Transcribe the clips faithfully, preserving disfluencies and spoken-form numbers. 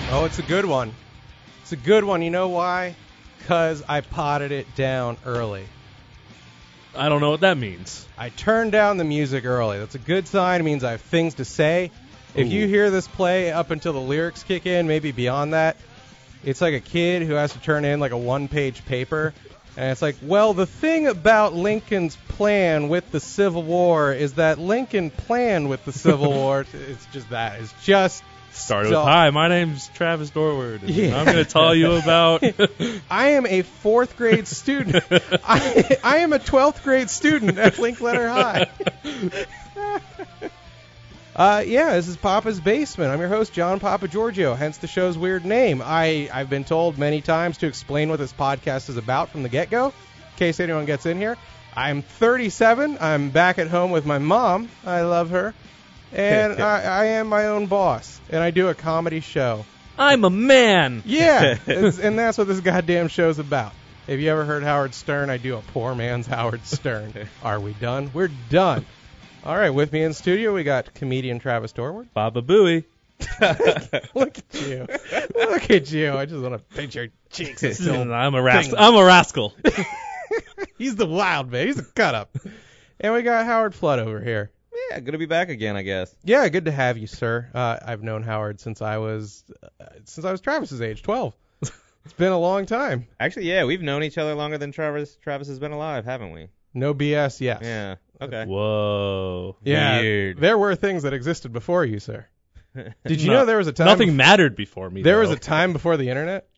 Oh, it's a good one. It's a good one. You know why? Because I potted it down early. I don't know what that means. I turned down the music early. That's a good sign. It means I have things to say. If Ooh. you hear this play up until the lyrics kick in, maybe beyond that, it's like a kid who has to turn in like a one-page paper. And it's like, well, the thing about Lincoln's plan with the Civil War is that Lincoln planned with the Civil War. It's just that. It's just... Started So- with, hi, my name's Travis Dorward. And Yeah. I'm going to tell you about... I am a fourth grade student. I, I am a twelfth grade student at Linkletter High. uh, yeah, this is Papa's Basement. I'm your host, John Papa Giorgio, hence the show's weird name. I, I've been told many times to explain what this podcast is about from the get-go, in case anyone gets in here. I'm thirty-seven. I'm back at home with my mom. I love her. And I, I am my own boss, and I do a comedy show. I'm a man. Yeah, it's, and that's what this goddamn show's about. Have you ever heard Howard Stern? I do a poor man's Howard Stern. Are we done? We're done. All right, with me in studio, we got comedian Travis Dorward. Baba Booey. Look at you. Look at you. I just want to pinch your cheeks. And still I'm a rascal. thing. I'm a rascal. He's the wild man. He's the cut-up. And we got Howard Flood over here. Yeah, good to be back again, I guess. Yeah, good to have you, sir. Uh, I've known Howard since I was uh, since I was Travis's age, twelve. It's been a long time. Actually, yeah, we've known each other longer than Travis Travis has been alive, haven't we? No B S, yes. Yeah. Okay. Whoa. Yeah, Weird. there were things that existed before you, sir. Did you No, know there was a time? Nothing bef- mattered before me. There though. was a time before the internet.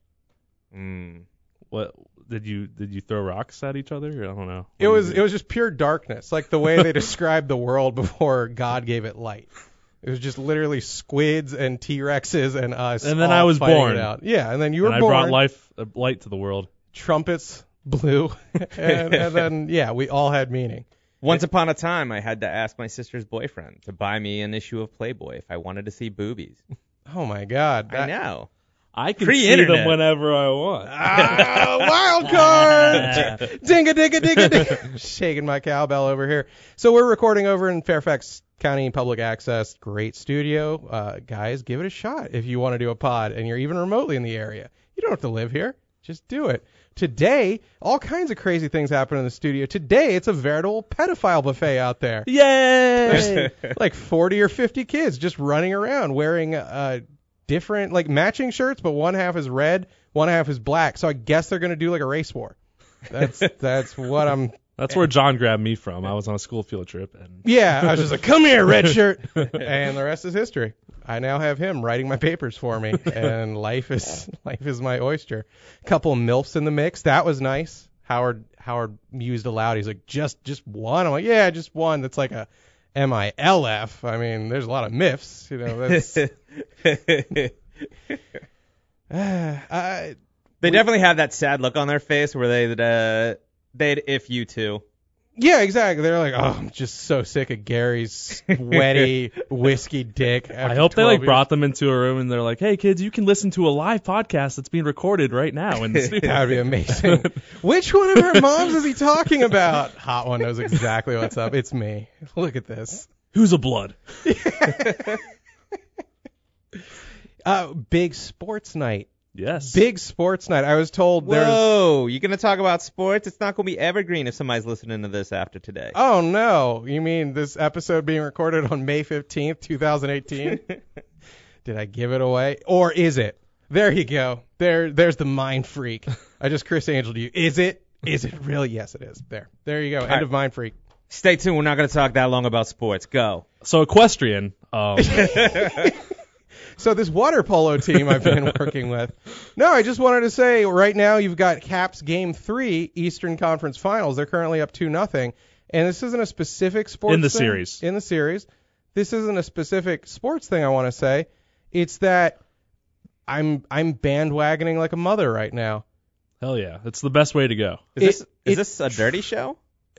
Mm. What did you did you throw rocks at each other? I don't know. It What was did it you was just pure darkness, like the way they described the world before God gave it light. It was just literally squids and T-Rexes and us. And then all I was fighting born. it out. Yeah, and then you do? were and born. I brought life uh, light to the world. Trumpets blew, and, and then yeah, we all had meaning. Once upon a time, I had to ask my sister's boyfriend to buy me an issue of Playboy if I wanted to see boobies. Oh my God! I know. I can see Pre-internet. them whenever I want. Ah, wild card! Dinga dinga dinga dinga. Shaking my cowbell over here. So we're recording over in Fairfax County Public Access. Great studio. Uh, guys, give it a shot if you want to do a pod and you're even remotely in the area. You don't have to live here. Just do it. Today, all kinds of crazy things happen in the studio. Today, it's a veritable pedophile buffet out there. Yay! Like forty or fifty kids just running around wearing uh, different, like matching shirts, but one half is red, one half is black. So I guess they're going to do like a race war. That's that's what I'm. That's where John grabbed me from. I was on a school field trip, and Yeah, I was just like, come here, red shirt. And the rest is history. I now have him writing my papers for me, and life is life is my oyster. Couple MILFs in the mix. That was nice. Howard Howard mused aloud. He's like, just just one. I'm like, yeah, just one. That's like a M I L F. I mean, there's a lot of M I Fs. You know, that's. uh, They definitely have that sad look on their face where they uh, they'd if you too. Yeah, exactly. They're like, oh, I'm just so sick of Gary's sweaty whiskey dick. I hope they like years. brought them into a room and they're like, "Hey kids, you can listen to a live podcast that's being recorded right now in the studio." That would be amazing. Which one of our moms is he talking about? Hot one knows exactly what's up. It's me. Look at this. Who's a blood? Uh, big sports night. Yes. Big sports night. I was told there's. Whoa, you gonna talk about sports? It's not gonna be evergreen if somebody's listening to this after today. Oh no! You mean this episode being recorded on May fifteenth, twenty eighteen? Did I give it away, or is it? There you go. There, there's the mind freak. I just Chris Angel to you. Is it? Is it really? Yes, it is. There, there you go. End right. of mind freak. Stay tuned. We're not gonna talk that long about sports. Go. So equestrian. Um, So this water polo team I've been working with. No, I just wanted to say right now you've got Caps Game Three Eastern Conference Finals. They're currently up two nothing, and this isn't a specific sports In the thing. series. In the series, this isn't a specific sports thing. I want to say it's that I'm I'm bandwagoning like a mother right now. hell yeah, it's the best way to go. Is It- this is it- this a dirty show?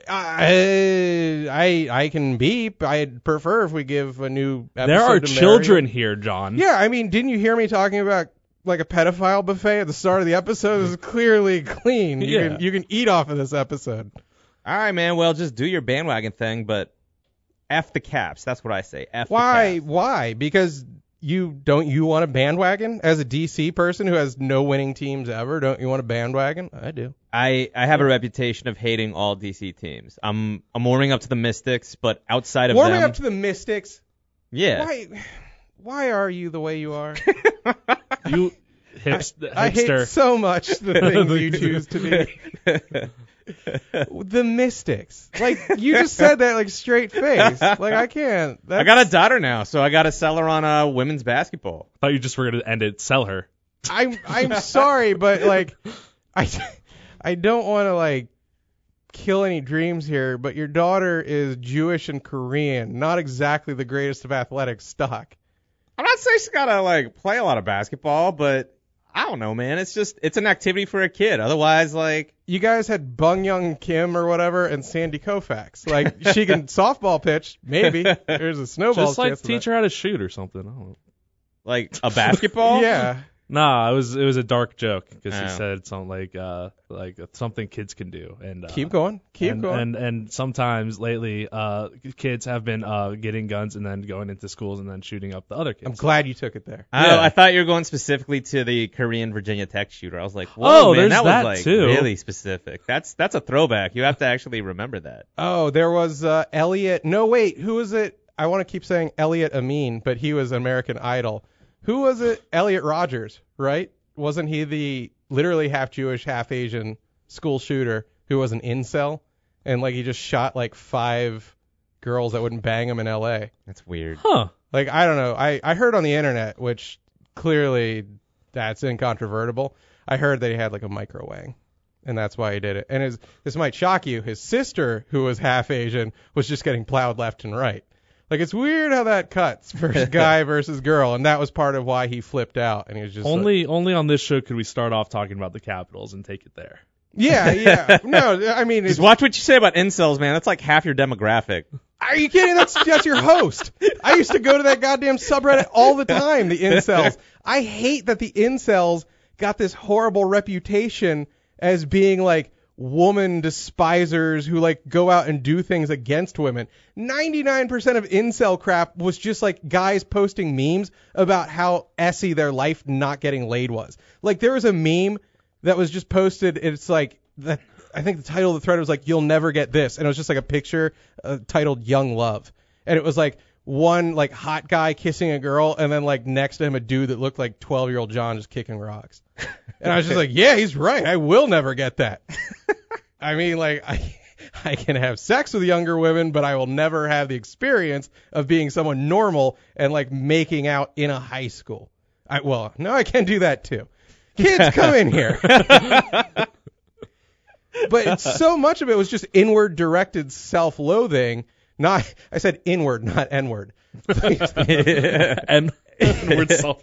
I I I can beep. I'd prefer if we give a new episode There are to children Mary. here, John. Yeah, I mean, didn't you hear me talking about like a pedophile buffet at the start of the episode? This is clearly clean. You Yeah. can you can eat off of this episode. All right, man. Well, just do your bandwagon thing, but F the Caps. That's what I say. F Why? the Caps. Why? Because you don't you want a bandwagon as a D C person who has no winning teams ever? Don't you want a bandwagon? I do. I, I have a reputation of hating all D C teams. I'm I'm warming up to the Mystics, but outside of Warming them, up to the Mystics. yeah. Why why are you the way you are? You hipster. I hate so much the things you choose to be. The Mystics. Like, you just said that like straight face. Like, I can't. That's... I got a daughter now, so I got to sell her on uh, women's basketball. thought you just were going to end it, sell her. I'm I'm sorry, but like, I I don't want to like kill any dreams here, but your daughter is Jewish and Korean, not exactly the greatest of athletic stock. I'm not saying she's got to like play a lot of basketball, but I don't know, man. It's just it's an activity for a kid. Otherwise, like. You guys had Bung Young Kim or whatever and Sandy Koufax. Like, she can softball pitch, maybe. There's a snowball Just like chance of teach that. her how to shoot or something. I don't know. Like a basketball? Yeah. Nah, it was it was a dark joke because he Oh. said something like uh like something kids can do and uh, Keep going. Keep and, going. and and sometimes lately uh kids have been uh getting guns and then going into schools and then shooting up the other kids. I'm glad you took it there. Oh, Yeah. I thought you were going specifically to the Korean Virginia Tech shooter. I was like, whoa, Oh, man, there's that was that like too. really specific. That's that's a throwback. You have to actually remember that. Oh, there was uh, Elliot. No, wait. Who was it? I want to keep saying Elliot Amin, but he was American Idol. Who was it? Elliot Rogers, right? Wasn't he the literally half Jewish, half Asian school shooter who was an incel? And like he just shot like five girls that wouldn't bang him in L A. That's weird. Huh. Like, I don't know. I, I heard on the internet, which clearly that's incontrovertible. I heard that he had like a micro wang, and that's why he did it. And his, this might shock you. His sister, who was half Asian, was just getting plowed left and right. Like, it's weird how that cuts versus guy versus girl, and that was part of why he flipped out. And he was just Only like, only on this show could we start off talking about the Capitals and take it there. yeah, yeah. No, I mean, it's, Just watch what you say about incels, man. That's like half your demographic. are you kidding? That's that's your host. I used to go to that goddamn subreddit all the time, the incels. I hate that the incels got this horrible reputation as being like woman despisers who like go out and do things against women. ninety-nine percent of incel crap was just like guys posting memes about how essy their life not getting laid was. Like, there was a meme that was just posted. It's like that. I think the title of the thread was like, "You'll never get this," and it was just like a picture uh, titled "Young Love," and it was like one like hot guy kissing a girl, and then like next to him a dude that looked like twelve year old John just kicking rocks. And I was just like, yeah, he's right. I will never get that. I mean, like, I I can have sex with younger women, but I will never have the experience of being someone normal and like making out in a high school. I well, no, I can do that too. Kids, come in here. But it's, so much of it was just inward directed self-loathing. Not, I said inward, not N-word. and word self.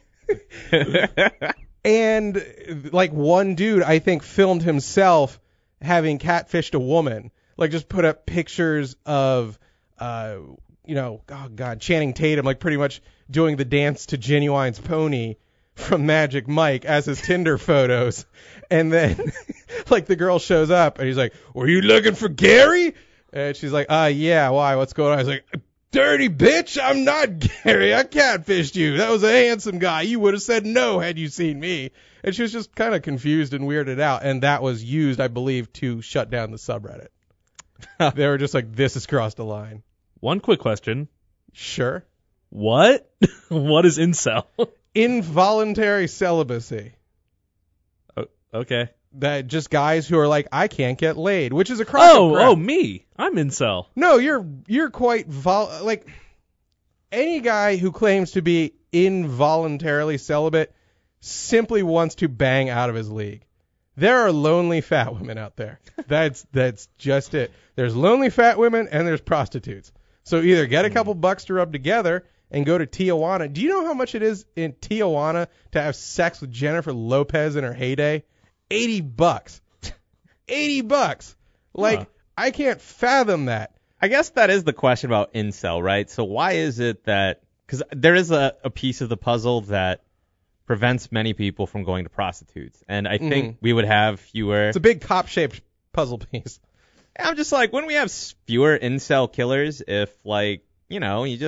And like one dude, I think, filmed himself having catfished a woman. Like, just put up pictures of, uh, you know, oh God, Channing Tatum, like pretty much doing the dance to Genuine's Pony from Magic Mike as his Tinder photos. And then like the girl shows up and he's like, "Were you looking for Gary?" And she's like, uh, yeah, why? What's going on? I was like, "Dirty bitch, I'm not Gary. I catfished you. That was a handsome guy. You would have said no had you seen me." And she was just kind of confused and weirded out. And that was used, I believe, to shut down the subreddit. They were just like, "This has crossed a line." One quick question. Sure. What? What is incel? Involuntary celibacy. Oh, okay. That just guys who are like, "I can't get laid," which is a crock of Oh, crap. oh, me. I'm incel. No, you're you're quite vol like any guy who claims to be involuntarily celibate simply wants to bang out of his league. There are lonely fat women out there. That's that's just it. There's lonely fat women and there's prostitutes. So either get a couple bucks to rub together and go to Tijuana. Do you know how much it is in Tijuana to have sex with Jennifer Lopez in her heyday? eighty bucks. eighty bucks. Like, Huh. I can't fathom that. I guess that is the question about incel, right? So why is it that – because there is a, a piece of the puzzle that prevents many people from going to prostitutes. And I think Mhm. we would have fewer – It's a big cop-shaped puzzle piece. I'm just like, wouldn't we have s- fewer incel killers if, like, you know, you just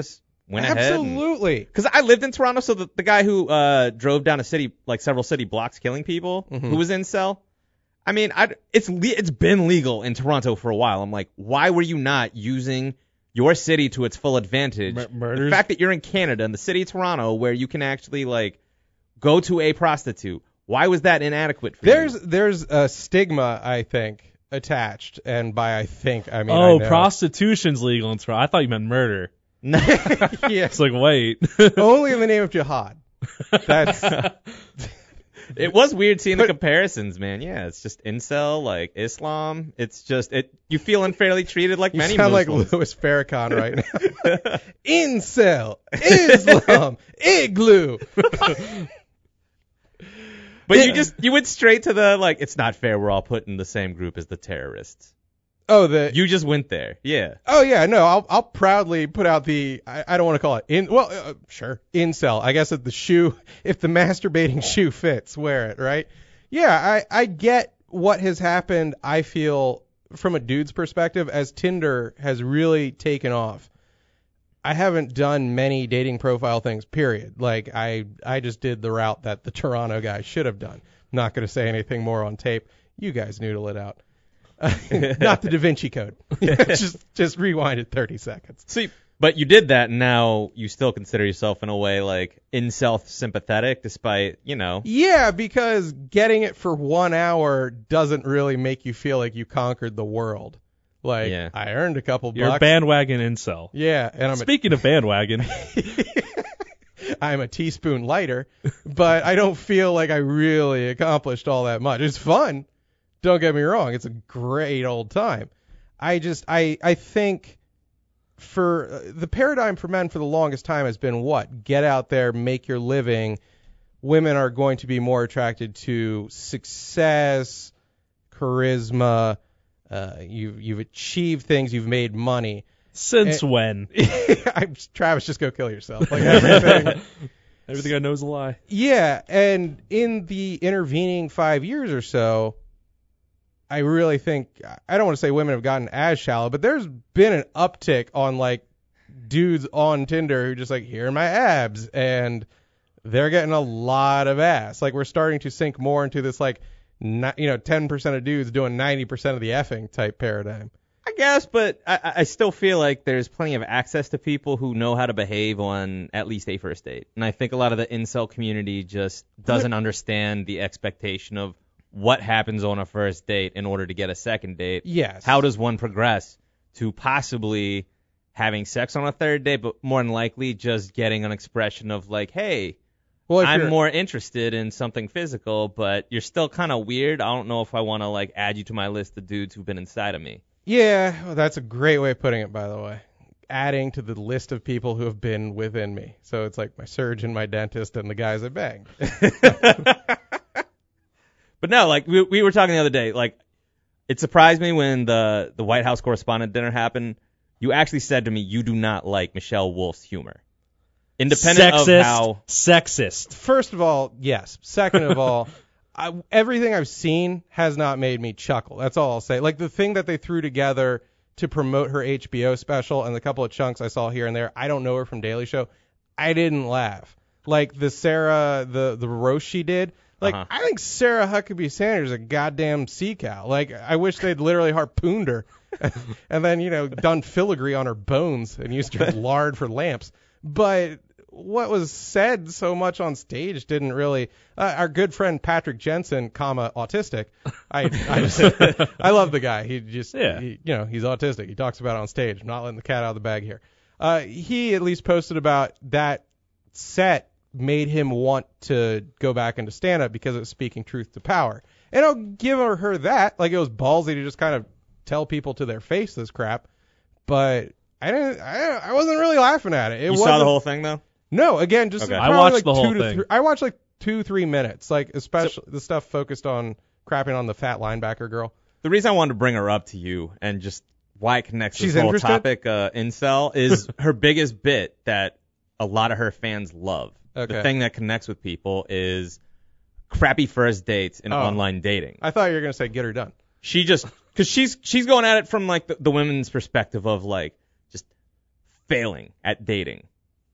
went ahead. Absolutely. Because I lived in Toronto, so the, the guy who uh, drove down a city, like several city blocks, killing people, Mhm. who was incel. I mean, I, it's le- it's been legal in Toronto for a while. I'm like, why were you not using your city to its full advantage? Mur- The murders. fact that you're in Canada, in the city of Toronto, where you can actually like go to a prostitute, why was that inadequate for There's you? there's a stigma, I think, attached, and by I think I mean I Oh, know. prostitution's legal in Toronto. I thought you meant murder. yeah, It's like, wait. only in the name of jihad. That's It was weird seeing the comparisons, man. Yeah, it's just incel, like Islam. It's just it. You feel unfairly treated, like you many sound like Muslims. Louis Farrakhan right now. Incel, Islam, igloo. But Yeah. you just you went straight to the like. It's not fair. We're all put in the same group as the terrorists. Oh, the You just went there. Yeah. oh yeah, no, I'll I'll proudly put out the I, I don't want to call it in well uh, sure incel. I guess if the shoe if the masturbating shoe fits, wear it, right? Yeah, I I get what has happened. I feel from a dude's perspective as Tinder has really taken off. I haven't done many dating profile things, period. Like I I just did the route that the Toronto guy should have done. Not going to say anything more on tape. You guys noodle it out. Not the Da Vinci Code. just just rewind it thirty seconds. See, but you did that, and now you still consider yourself in a way like incel sympathetic, despite you know. Yeah, because getting it for one hour doesn't really make you feel like you conquered the world. Like Yeah. I earned a couple You're a bucks. bandwagon incel. Yeah, and I'm Speaking of bandwagon, a, I'm a teaspoon lighter, but I don't feel like I really accomplished all that much. It's fun. Don't get me wrong. It's a great old time. I just I I think for uh, the paradigm for men for the longest time has been what? Get out there, make your living. Women are going to be more attracted to success, charisma. Uh, you've you've achieved things. You've made money. since Eh. when? I'm Travis, just go kill yourself. Like everything. Everything I know is a lie. Yeah, and in the intervening five years or so, I really think I don't want to say women have gotten as shallow, but there's been an uptick on like dudes on Tinder who just like, here are my abs, and they're getting a lot of ass. Like we're starting to sink more into this like, ni- you know, ten percent of dudes doing ninety percent of the effing type paradigm. I guess, but I, I still feel like there's plenty of access to people who know how to behave on at least a first date. And I think a lot of the incel community just doesn't understand the expectation of what happens on a first date in order to get a second date. Yes. How does one progress to possibly having sex on a third date, but more than likely just getting an expression of like, hey, well, if I'm you're- more interested in something physical, but you're still kind of weird. I don't know if I want to like add you to my list of dudes who've been inside of me. Yeah, well, that's a great way of putting it, by the way. Adding to the list of people who have been within me. So it's like my surgeon, my dentist, and the guys I banged. But no, like we we were talking the other day, like it surprised me when the the White House correspondent dinner happened. You actually said to me you do not like Michelle Wolf's humor, independent Sexist. of how. Sexist. First of all, yes. Second of all, I, everything I've seen has not made me chuckle. That's all I'll say. Like the thing that they threw together to promote her H B O special and the couple of chunks I saw here and there, I don't know her from Daily Show. I didn't laugh. Like the Sarah, the the roast she did. Like, Uh-huh. I think Sarah Huckabee Sanders is a goddamn sea cow. Like, I wish they'd literally harpooned her and then, you know, done filigree on her bones and used her lard for lamps. But what was said so much on stage didn't really. Uh, our good friend Patrick Jensen, comma autistic. I I just I love the guy. He just Yeah. he, you know he's autistic. He talks about it on stage. I'm not letting the cat out of the bag here. Uh, he at least posted about that set made him want to go back into stand up because it was speaking truth to power. And I'll give her, her that. Like it was ballsy to just kind of tell people to their face this crap. But I didn't. I, I wasn't really laughing at it. It You wasn't, saw the whole thing though? No, again, just Okay. probably I watched like the whole two to thing. three. I watched like two, three minutes. Like especially the stuff focused on crapping on the fat linebacker girl. The reason I wanted to bring her up to you and just why it connects to She's this whole interested? topic, uh, incel, is her biggest bit that a lot of her fans love. Okay. The thing that connects with people is crappy first dates and Oh. online dating. I thought you were gonna say get her done. She just, because she's she's going at it from like the, the women's perspective of like just failing at dating.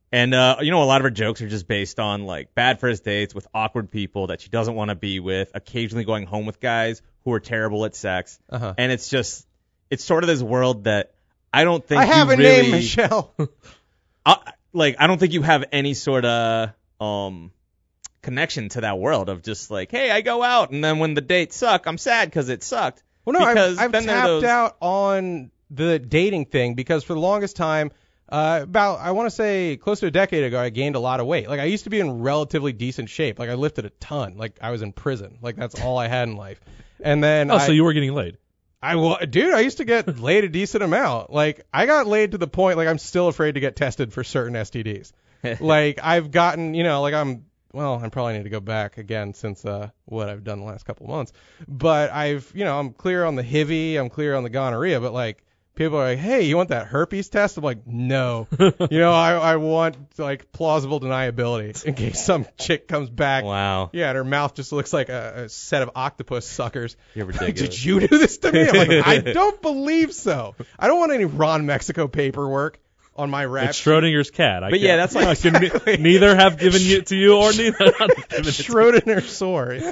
And, uh, you know, a lot of her jokes are just based on, like, bad first dates with awkward people that she doesn't want to be with, occasionally going home with guys who are terrible at sex. Uh-huh. And it's just, it's sort of this world that I don't think I have you a really, name, Michelle. I, like, I don't think you have any sort of, um, connection to that world of just like, hey, I go out, and then when the dates suck, I'm sad because it sucked. Well, no, because I've, I've then there are tapped those... out on the dating thing because for the longest time, uh, about, I want to say close to a decade ago, I gained a lot of weight. Like, I used to be in relatively decent shape. Like, I lifted a ton. Like, I was in prison. Like, that's all I had in life. And then Oh, I, so you were getting laid. I wa- dude, I used to get laid a decent amount. Like, I got laid to the point, like, I'm still afraid to get tested for certain S T Ds. Like, I've gotten, you know, like, I'm, well, I probably need to go back again since uh, what I've done the last couple of months. But I've, you know, I'm clear on the H I V, I'm clear on the gonorrhea, but like people are like, hey, you want that herpes test? I'm like, no. you know, I, I want like plausible deniability in case some chick comes back. Wow. Yeah, and her mouth just looks like a, a set of octopus suckers. You're ridiculous. Did you do this to me? I'm like, I don't believe so. I don't want any Ron Mexico paperwork on my rap. It's Schrodinger's cat. I But can't- yeah, that's like- I can ne- neither have given it to you or neither have given it to you. Schrodinger sore.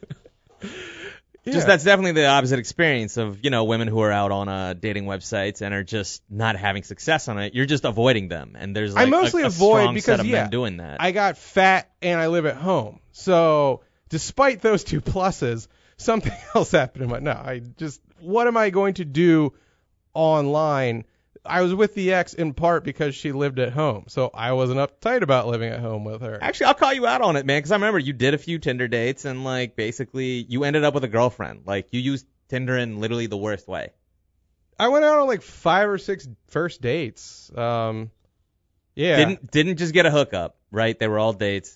Yeah. Just that's definitely the opposite experience of, you know, women who are out on uh, dating websites and are just not having success on it. You're just avoiding them, and there's like I mostly a, a avoid strong because set of yeah, men doing that. I got fat and I live at home. So despite those two pluses, something else happened in my. No, I just what am I going to do online? I was with the ex in part because she lived at home, so I wasn't uptight about living at home with her. Actually, I'll call you out on it, man, because I remember you did a few Tinder dates and like basically you ended up with a girlfriend. Like you used Tinder in literally the worst way. I went out on like five or six first dates. Um, yeah. Didn't didn't just get a hookup, right? They were all dates.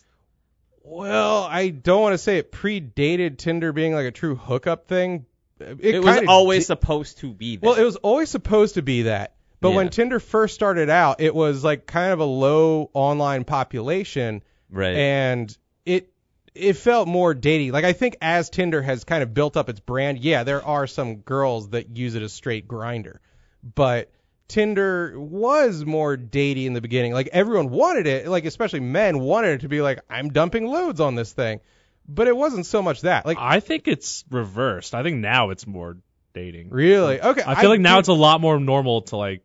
Well, I don't want to say it predated Tinder being like a true hookup thing. It, It, was kinda always di- supposed to be that. Well, it was always supposed to be that. But when Yeah. Tinder first started out, it was like kind of a low online population, right. and it it felt more datey. Like I think as Tinder has kind of built up its brand, yeah, there are some girls that use it as straight grinder, but Tinder was more datey in the beginning. Like everyone wanted it, like especially men wanted it to be like I'm dumping loads on this thing, but it wasn't so much that. Like I think it's reversed. I think now it's more dating. really, okay. I feel like now did- it's a lot more normal to like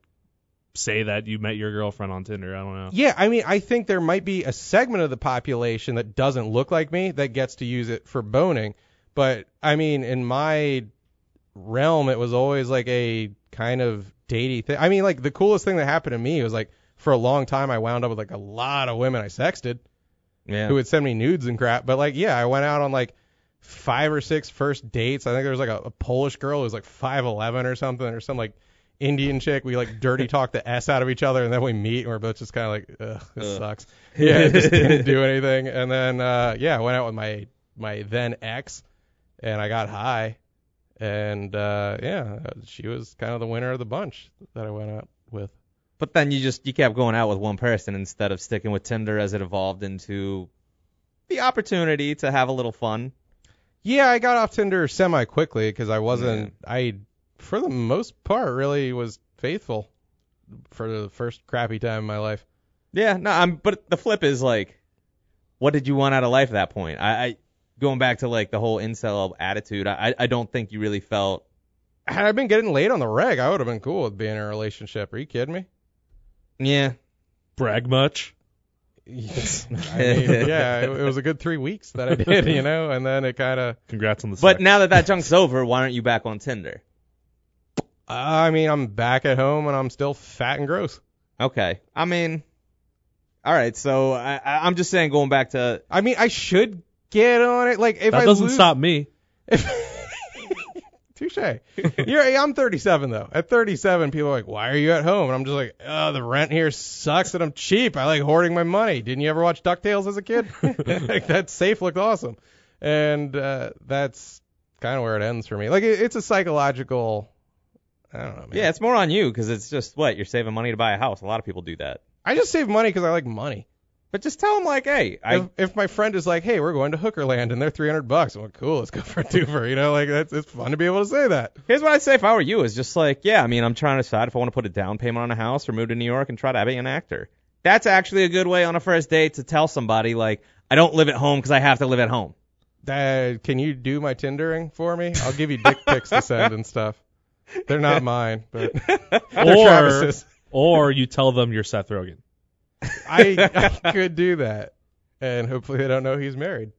say that you met your girlfriend on Tinder. I don't know. Yeah, I mean, I think there might be a segment of the population that doesn't look like me that gets to use it for boning. But, I mean, in my realm, it was always like a kind of datey thing. I mean, like, the coolest thing that happened to me was, like, for a long time, I wound up with, like, a lot of women I sexted yeah. who would send me nudes and crap. But, like, yeah, I went out on, like, five or six first dates. I think there was, like, a, a Polish girl who was, like, five eleven or something, or some, like, Indian chick. We like dirty talk the S out of each other, and then we meet, and we're both just kind of like, ugh, this Ugh. sucks. Yeah, it just didn't do anything. And then, uh, yeah, I went out with my my then ex, and I got high, and uh, yeah, she was kind of the winner of the bunch that I went out with. But then you just you kept going out with one person instead of sticking with Tinder as it evolved into the opportunity to have a little fun. Yeah, I got off Tinder semi quickly because I wasn't. I, for the most part, really was faithful for the first crappy time in my life. Yeah, no, I'm. But the flip is like, what did you want out of life at that point? I, I going back to like the whole incel attitude. I, I don't think you really felt. Had I been getting laid on the reg, I would have been cool with being in a relationship. Are you kidding me? Yeah. Brag much? Yes. I mean, yeah, it, it was a good three weeks that I did, you know, and then it kind of. Congrats on the But sex. now that that junk's over, why aren't you back on Tinder? I mean, I'm back at home and I'm still fat and gross. Okay. I mean, all right. So I, I- I'm just saying, going back to I mean, I should get on it. Like, if that I doesn't lose, stop me. Touche. You're, I'm thirty-seven though. At thirty-seven, people are like, "Why are you at home?" And I'm just like, "Oh, the rent here sucks, and I'm cheap. I like hoarding my money." Didn't you ever watch DuckTales as a kid? Like that safe looked awesome, and uh, that's kind of where it ends for me. Like it, it's a psychological. I don't know, man. yeah, it's more on you because it's just what you're saving money to buy a house. A lot of people do that. I just save money because I like money. But just tell them like, hey, I If, if my friend is like, "Hey, we're going to Hookerland and they're three hundred bucks," I'm like, "Cool, let's go for a twofer." You know, like that's it's fun to be able to say that. here's what I'd say if I were you is just like, yeah, I mean, I'm trying to decide if I want to put a down payment on a house or move to New York and try to be an actor. that's actually a good way on a first date to tell somebody, like, I don't live at home because I have to live at home. Uh, can you do my Tindering for me? I'll give you dick pics to send and stuff. They're not mine, but they're Or, Travis's. or you tell them you're Seth Rogen. I, I could do that, and hopefully they don't know he's married.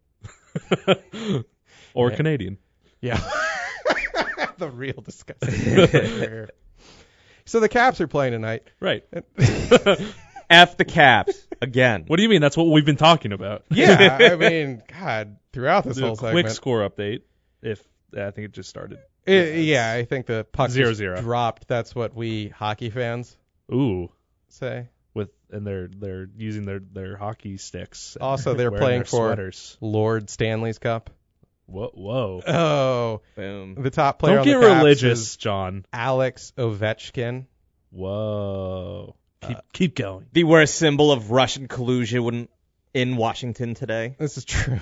Or Yeah. Canadian. Yeah. The real disgusting. So the Caps are playing tonight. Right. F the Caps again. What do you mean? That's what we've been talking about. Yeah, I mean, God, throughout this Do a whole quick segment. score update. If I think it just started. It- yeah, I think the puck Zero, just zero. dropped. That's what we hockey fans Ooh. say. With and they're they're using their, their hockey sticks. and Also, they're wearing playing their for sweaters. Lord Stanley's Cup. Whoa, whoa. Oh, Boom. the top player Don't on get the Caps religious, is John. Alex Ovechkin. Whoa. Keep Uh, keep going. The worst symbol of Russian collusion in Washington today. This is true.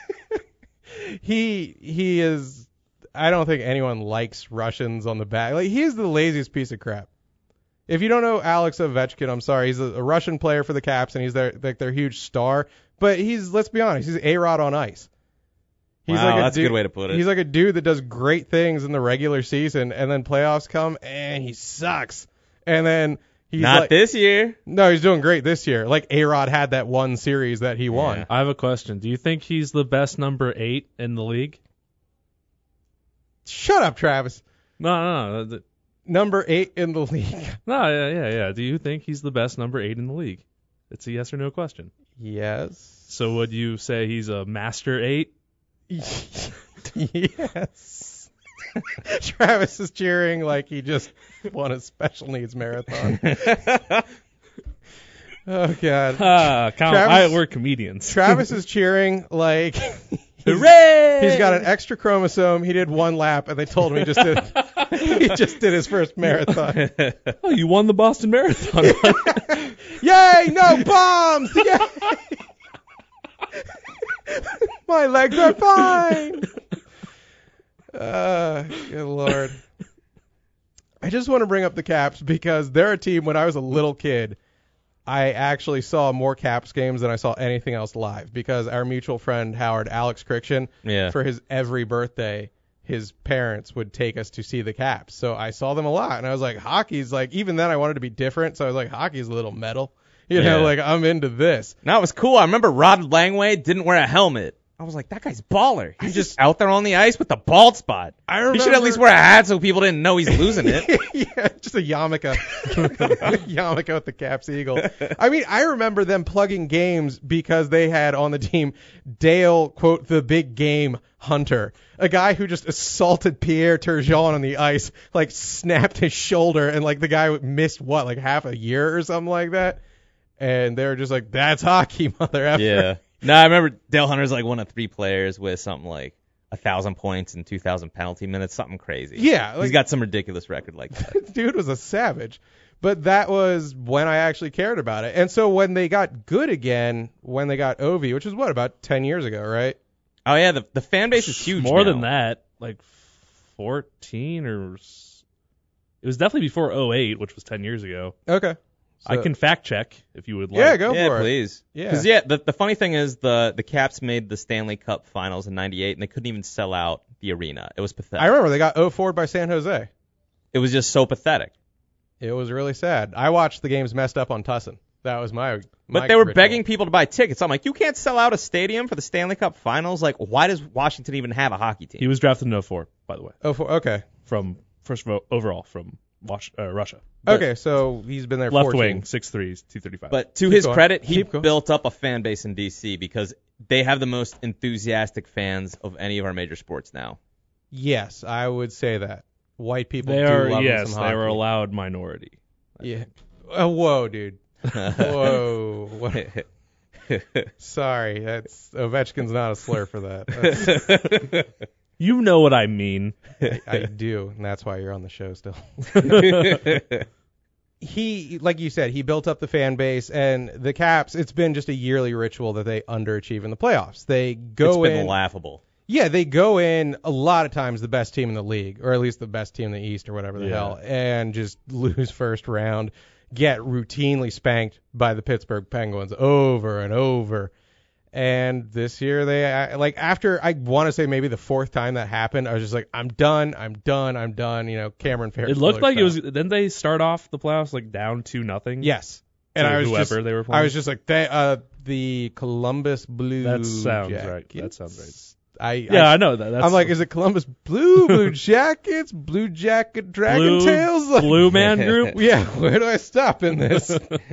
he he is. I don't think anyone likes Russians on the back. Like, he is the laziest piece of crap. If you don't know Alex Ovechkin, I'm sorry. He's a, a Russian player for the Caps, and he's their like their huge star. But he's, let's be honest, he's A-Rod on ice. He's Wow, like a that's a dude, good way to put it. He's like a dude that does great things in the regular season, and then playoffs come, and he sucks. And then he's Not like, this year. no, he's doing great this year. Like A-Rod had that one series that he won. Yeah. I have a question. Do you think he's the best number eight in the league? Shut up, Travis. No, no, no. th- Number eight in the league. No, yeah, yeah, yeah. Do you think he's the best number eight in the league? It's a yes or no question. Yes. So would you say he's a master eight? Yes. Travis is cheering like he just won a special needs marathon. Oh, God. Ah, count. Travis- I, we're comedians. Travis is cheering like Hooray! he's got an extra chromosome. He did one lap, and they told him he just did he just did his first marathon. Oh, you won the Boston Marathon. Yay! No bombs! Yay! My legs are fine. Uh, good Lord. I just want to bring up the Caps because they're a team. When I was a little kid, I actually saw more Caps games than I saw anything else live because our mutual friend Howard, Alex Crichton, Yeah. for his every birthday, his parents would take us to see the Caps. So I saw them a lot, and I was like, hockey's like, even then I wanted to be different, so I was like, hockey's a little metal. You know, Yeah. like, I'm into this. No, it was cool. I remember Rod Langway didn't wear a helmet. I was like, that guy's baller. He's just out there on the ice with the bald spot. I He remember, should at least wear a hat so people didn't know he's losing it. Yeah, just a yarmulke. Yarmulke with the Caps Eagle. I mean, I remember them plugging games because they had on the team Dale, quote, the big game hunter. A guy who just assaulted Pierre Turgeon on the ice, like snapped his shoulder, and like the guy missed, what, like half a year or something like that? And they were just like, that's hockey, mother effer. Yeah. No, I remember Dale Hunter's like one of three players with something like a thousand points and two thousand penalty minutes, something crazy. Yeah, like, He's got some ridiculous record like that. dude was a savage. But that was when I actually cared about it. And so when they got good again, when they got Ovi, which was what, about ten years ago, right? Oh yeah, the the fan base is huge. More now. than that, like fourteen or s- it was definitely before oh eight, which was ten years ago. Okay. I So- can fact check if you would like. Yeah, go Yeah, for it. please. Yeah. Because yeah, the the funny thing is the the Caps made the Stanley Cup Finals in ninety-eight and they couldn't even sell out the arena. It was pathetic. I remember they got oh four by San Jose. It was just so pathetic. It was really sad. I watched the games messed up on Tussin. That was my. But my they were ritual. begging people to buy tickets. I'm like, you can't sell out a stadium for the Stanley Cup Finals. Like, why does Washington even have a hockey team? He was drafted in oh four, by the way, oh four. Okay. from first vo- overall from Wash, uh, Russia. But- okay. So he's been there. Left fourteen. wing, six threes, two thirty-five. But to Keep his going. credit, he Keep going. built up a fan base in D C because they have the most enthusiastic fans of any of our major sports now. Yes, I would say that. White people they do are love yes, some they were a hockey. loud minority. Yeah. Oh, whoa, dude. Whoa. What? Sorry, that's Ovechkin's not a slur for that. That's, You know what I mean. I, I do, and that's why you're on the show still. He, like you said, he built up the fan base, and the Caps. It's been just a yearly ritual that they underachieve in the playoffs. They It's go been in. laughable. Yeah, they go in a lot of times the best team in the league, or at least the best team in the East or whatever the Yeah. hell, and just lose first round, get routinely spanked by the Pittsburgh Penguins over and over. And this year, they I, like after I want to say maybe the fourth time that happened, I was just like, I'm done, I'm done, I'm done. You know, Cameron Ferris. It looked like it was. Didn't they start off the playoffs like down two nothing? Yes. And To I was whoever just, they were playing? I was just like, they, uh, the Columbus Blue That sounds Jackets. right. That sounds right. I, Yeah, I, I know that. That's I'm like, is it Columbus Blue, Blue Jackets, Blue Jacket Dragon Blue, Tails? Like, Blue Man Group? yeah, where do I stop in this?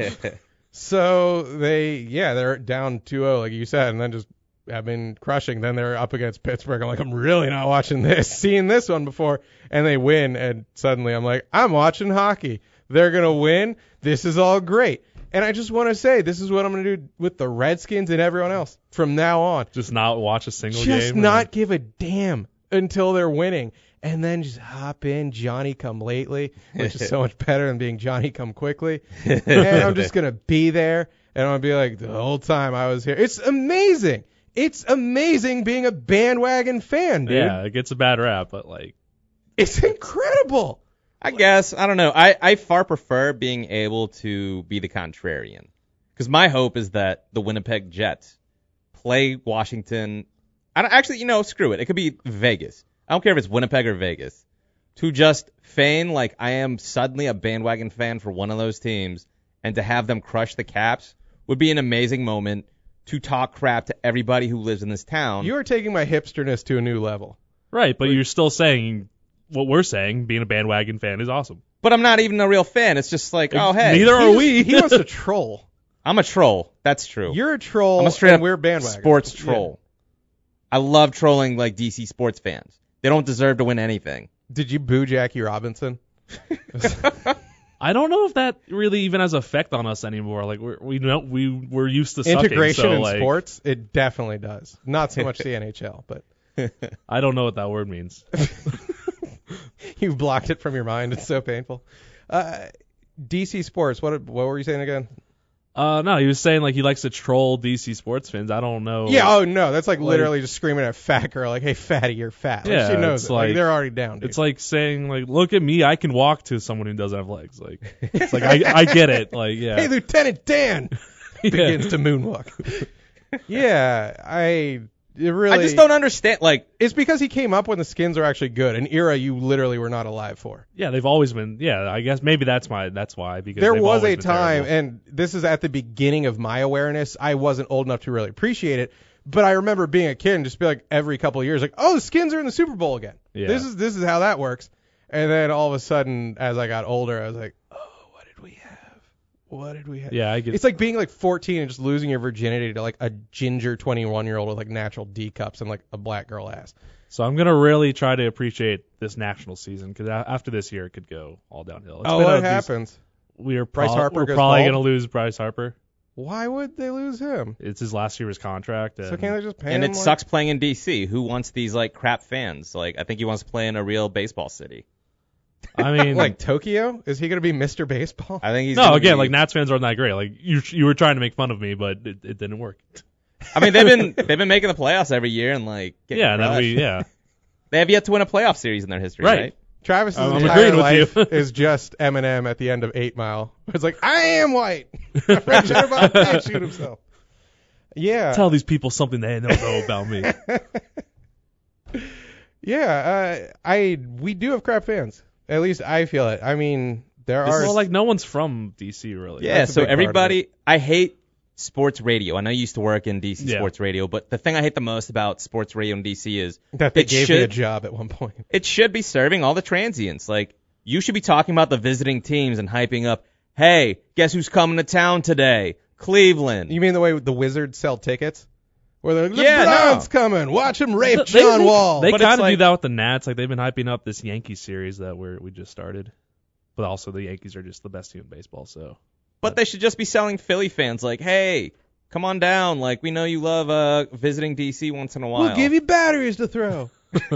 So they, yeah, they're down two oh, like you said, and then just have been crushing. Then they're up against Pittsburgh. I'm like, I'm really not watching this, seeing this one before, and they win, and suddenly I'm like, I'm watching hockey. They're going to win. This is all great. And I just want to say, this is what I'm going to do with the Redskins and everyone else from now on. Just not watch a single Just game. not give a damn until they're winning. And then just hop in Johnny come lately, which is so much better than being Johnny come quickly. And I'm just going to be there, and I'm going to be like, the whole time I was here. It's amazing. It's amazing being a bandwagon fan, dude. Yeah, it gets a bad rap, but like, It's incredible. I guess, I don't know. I, I far prefer being able to be the contrarian. Because my hope is that the Winnipeg Jets play Washington. I don't, actually, you know, screw it. It could be Vegas. I don't care if it's Winnipeg or Vegas. To just feign like I am suddenly a bandwagon fan for one of those teams and to have them crush the Caps would be an amazing moment to talk crap to everybody who lives in this town. You are taking my hipsterness to a new level. right, but you're still saying what we're saying, being a bandwagon fan is awesome. But I'm not even a real fan. It's just like, oh, hey. Neither are He's- we. He wants to troll. I'm a troll. That's true. You're a troll, I'm a straight and up we're bandwagon. sports Yeah. troll. I love trolling like D C sports fans. They don't deserve to win anything. Did you boo Jackie Robinson? I don't know if that really even has effect on us anymore. Like we're, we don't we we're used to sucking, Integration so, in like, sports, it definitely does. Not so much the N H L, but I don't know what that word means. you've blocked it from your mind. It's so painful. Uh, D C Sports, what what were you saying again? Uh, no, he was saying like he likes to troll D C sports fans. I don't know. Yeah, oh no, that's like, literally just screaming at a fat girl, like, "Hey, fatty, you're fat." Like, Yeah, she knows it's it. Like, like- they're already down, dude. It's like saying like, look at me, I can walk to someone who doesn't have legs. Like, it's like I I get it. Like, yeah. "Hey, Lieutenant Dan," Yeah. begins to moonwalk. yeah, I it really. I just don't understand. Like, It's because he came up when the Skins are actually good, an era you literally were not alive for. Yeah, they've always been. Yeah, I guess maybe that's my that's why because There they've was always a been time, terrible. and this is at the beginning of my awareness. I wasn't old enough to really appreciate it, but I remember being a kid and just be like every couple of years, like, "Oh, the Skins are in the Super Bowl again." Yeah. This is this is how that works. And then all of a sudden, as I got older, I was like, "Oh, what did we have? What did we have?" Yeah, I get. It's like being like fourteen and just losing your virginity to like a ginger twenty-one year old with like natural D cups and like a black girl ass. So I'm gonna really try to appreciate this national season because after this year it could go all downhill. It's Oh, been what a dec- happens? We are Bryce prob- Harper we're goes probably bald? gonna lose Bryce Harper. Why would they lose him? It's his last year of his contract. And So can't they just pay and him? it like- sucks playing in D C. Who wants these like crap fans? Like, I think he wants to play in a real baseball city. I mean, Like Tokyo? Is he gonna be Mister Baseball? I think he's. no, gonna again, be- like Nats fans aren't that great. Like you, you were trying to make fun of me, but it, it didn't work. I mean, they've been they've been making the playoffs every year and like. getting Yeah, and then crushed. we, yeah, They have yet to win a playoff series in their history, Right. right? Travis's I'm entire agreeing with life you. is just Eminem at the end of Eight Mile. It's like, I am white. My friend should about to shoot himself. Yeah. tell these people something they don't know about me. Yeah. Uh, I we do have crap fans. At least I feel it. I mean, there are. Well, like no one's from D C really. Yeah, That's a so big part of everybody, I hate sports radio. I know you used to work in D C Yeah. sports radio, but the thing I hate the most about sports radio in D C is that they it gave me a should- job at one point. it should be serving all the transients. Like, you should be talking about the visiting teams and hyping up, hey, guess who's coming to town today? Cleveland. You mean the way the Wizards sell tickets? Where they're like, Yeah, LeBron's no. coming. Watch him rape They- John they, Wall. They But it's kind of do like- that with the Nats. Like they've been hyping up this Yankees series that we're we just started. But also the Yankees are just the best team in baseball. So But they should just be selling Philly fans like, hey, come on down. Like, we know you love uh, visiting D C once in a while. We'll give you batteries to throw.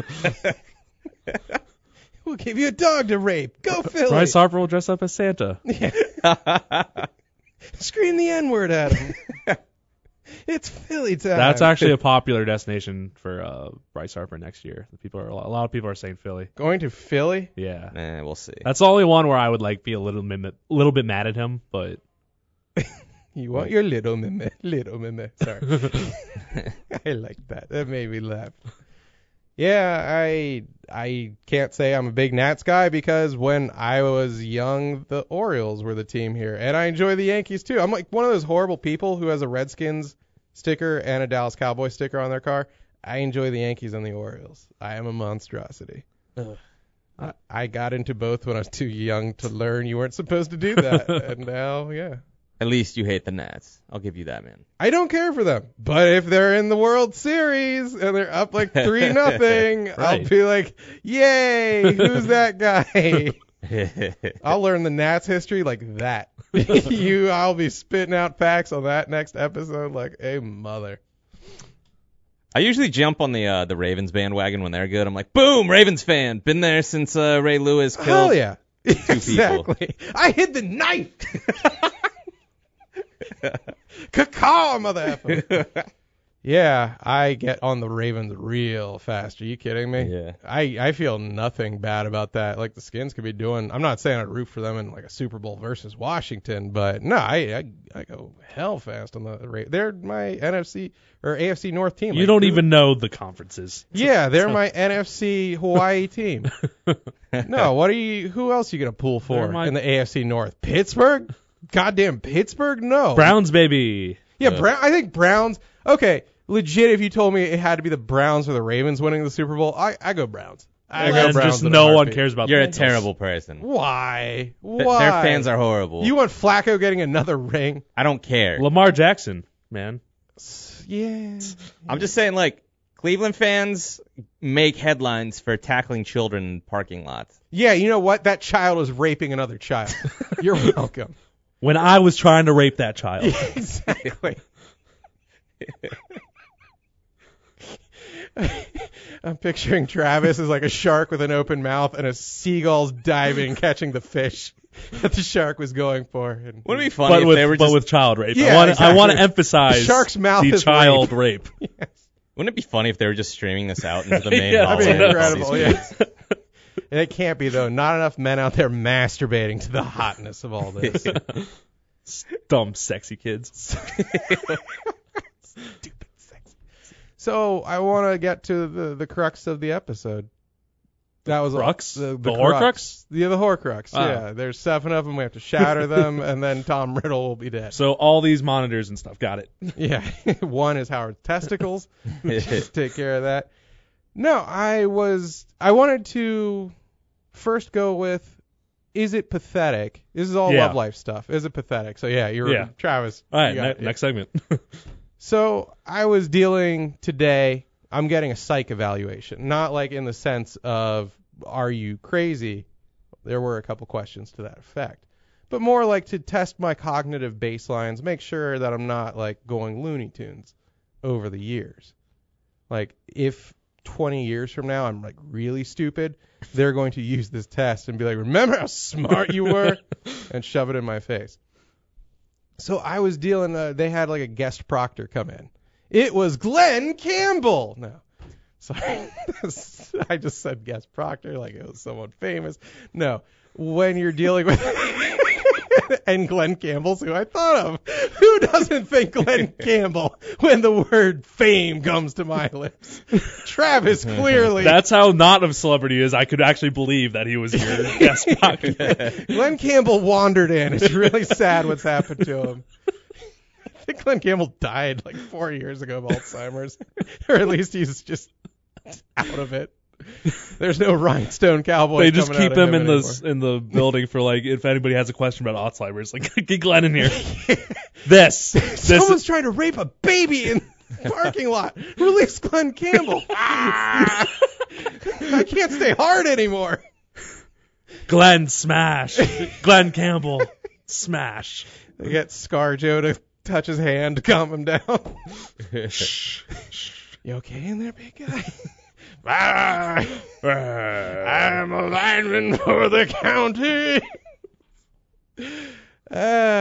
We'll give you a dog to rape. Go Philly. Bryce Harper will dress up as Santa. Scream the N-word at him. It's Philly time. That's actually a popular destination for uh, Bryce Harper next year. People are a lot of people are saying Philly. Going to Philly? Yeah, Eh, we'll see. that's the only one where I would like be a little bit, little bit mad at him, but You want your little meme, little meme. Sorry. I like that. That made me laugh. Yeah, I I can't say I'm a big Nats guy because when I was young, the Orioles were the team here, and I enjoy the Yankees too. I'm like one of those horrible people who has a Redskins sticker and a Dallas Cowboys sticker on their car. I enjoy the Yankees and the Orioles. I am a monstrosity. I, I got into both when I was too young to learn you weren't supposed to do that, and now, yeah. At least you hate the Nats. I'll give you that, man. I don't care for them. But if they're in the World Series and they're up like three nothing, Right. I'll be like, yay, who's that guy? I'll learn the Nats history like that. you, I'll be spitting out facts on that next episode like a mother. I usually jump on the uh, the Ravens bandwagon when they're good. I'm like, boom, Ravens fan. Been there since uh, Ray Lewis killed. Hell yeah. people. Exactly. I hid the knife. Caw, mother effer. Yeah, I get on the Ravens real fast. Are you kidding me? Yeah. I, I feel nothing bad about that. Like the Skins could be doing. I'm not saying I'd root for them in like a Super Bowl versus Washington, but no, I I, I go hell fast on the Ravens. They're my N F C or A F C North team. you Like, don't who- even know the conferences. Yeah, they're my N F C Hawaii team. No, what are you? Who else are you gonna pull for They're my- in the A F C North? Pittsburgh? Goddamn Pittsburgh? No. Browns, baby. Yeah, Uh, Brown. I think Browns. Okay, legit. If you told me it had to be the Browns or the Ravens winning the Super Bowl, I I go Browns. I go And Browns. just in a no one heartbeat. cares about You're the a Bengals. terrible person. Why? Th- Why? Their fans are horrible. You want Flacco getting another ring? I don't care. Lamar Jackson, man. Yeah. I'm just saying, like, Cleveland fans make headlines for tackling children in parking lots. Yeah. You know what? That child was raping another child. You're welcome. When I was trying to rape that child. Exactly. I'm picturing Travis as like a shark with an open mouth and a seagull's diving catching the fish that the shark was going for. And Wouldn't it be funny But if with, they were but just? with child rape. Yeah, I want exactly. I want to emphasize Shark's mouth the is child rape. Yes. Wouldn't it be funny if they were just streaming this out into the main Yeah, hall? That'd be yeah. incredible. Yeah. And it can't be though. Not enough men out there masturbating to the hotness of all this. Dumb, sexy kids. Stupid sex. So I want to get to the the crux of the episode. That was Crux? The, The Horcrux? Yeah, the Horcrux. Ah. Yeah, there's seven of them. We have to shatter them, and then Tom Riddle will be dead. So all these monitors and stuff. Got it. Yeah, one is Howard's testicles. Just take care of that. No, I was. I wanted to first go with. Is it pathetic? This is all Yeah. love life stuff. Is it pathetic? So yeah, you're Yeah. Travis. All right, you got ne- it. next segment. So I was dealing today. I'm getting a psych evaluation, not like in the sense of are you crazy? There were a couple questions to that effect, but more like to test my cognitive baselines, make sure that I'm not like going Looney Tunes over the years. Like if twenty years from now I'm like really stupid, they're going to use this test and be like, remember how smart you were, and shove it in my face. So I was dealing, uh, they had like a guest proctor come in. It was Glenn Campbell. No, sorry. I just said guest proctor like it was someone famous. No, when you're dealing with, and Glenn Campbell's who I thought of. Who doesn't think Glenn Campbell when the word fame comes to my lips? Travis, clearly. That's how not of celebrity is. I could actually believe that he was your guest podcast. Glenn Campbell wandered in. It's really sad what's happened to him. I think Glenn Campbell died like four years ago of Alzheimer's. Or at least he's just out of it. There's no rhinestone cowboy. They just coming out keep of him in anymore. the in the building for like if anybody has a question about Alzheimer's, like get Glenn in here. This, this Someone's trying to rape a baby in the parking lot. Release Glenn Campbell. I can't stay hard anymore. Glenn smash. Glenn Campbell smash. They get ScarJo to touch his hand to calm him down. You okay in there, big guy? Ah, I'm a lineman for the county. Uh,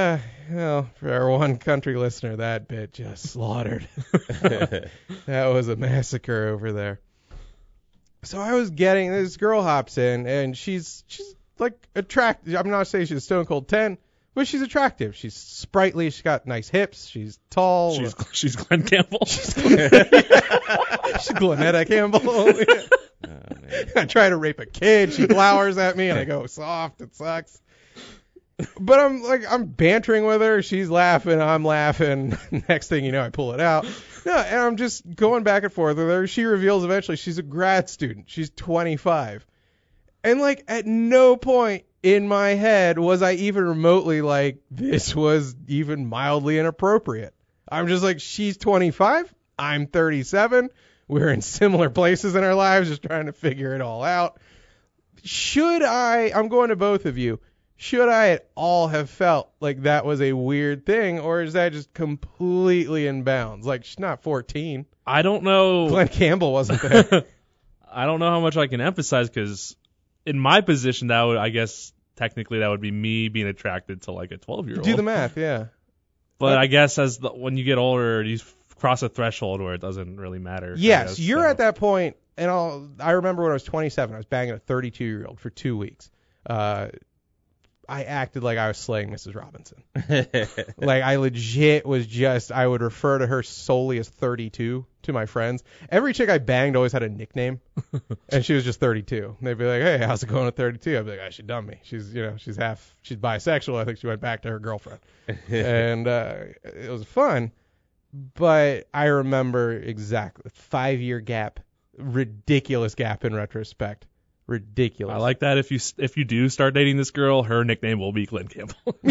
Uh, well, for our one country listener, that bit just slaughtered. That was a massacre over there. So I was getting, this girl hops in, and she's she's like attractive. I'm not saying she's a Stone Cold ten, but she's attractive. She's sprightly. She's got nice hips. She's tall. She's she's Glenn Campbell. She's Glenetta Campbell. Yeah. Oh, man. I try to rape a kid. She glowers at me, and I go, soft. It sucks. But I'm like, I'm bantering with her. She's laughing. I'm laughing. Next thing you know, I pull it out. No, and I'm just going back and forth with her. She reveals eventually she's a grad student. She's twenty-five. And like, at no point in my head was I even remotely like, this was even mildly inappropriate. I'm just like, she's twenty-five. I'm thirty-seven. We're in similar places in our lives, just trying to figure it all out. Should I, I'm going to both of you, should I at all have felt like that was a weird thing, or is that just completely in bounds? Like, she's not fourteen. I don't know. Glenn Campbell wasn't there. I don't know how much I can emphasize, because in my position, that would, I guess, technically that would be me being attracted to like a twelve-year-old. Do the math, yeah. But But- I guess as the, when you get older, you cross a threshold where it doesn't really matter. I Yes, guess, you're so. at that point, and I'll, I remember when I was twenty-seven, I was banging a thirty-two-year-old for two weeks. Uh, I acted like I was slaying Missus Robinson. Like, I legit was just, I would refer to her solely as thirty-two to my friends. Every chick I banged always had a nickname, and she was just thirty-two. They'd be like, hey, how's it going at thirty-two? I'd be like, oh, she done me. She's, you know, she's half, she's bisexual. I think she went back to her girlfriend. And uh, it was fun, but I remember exactly, five-year gap, ridiculous gap in retrospect. Ridiculous. I like that. If you if you do start dating this girl, her nickname will be Glenn Campbell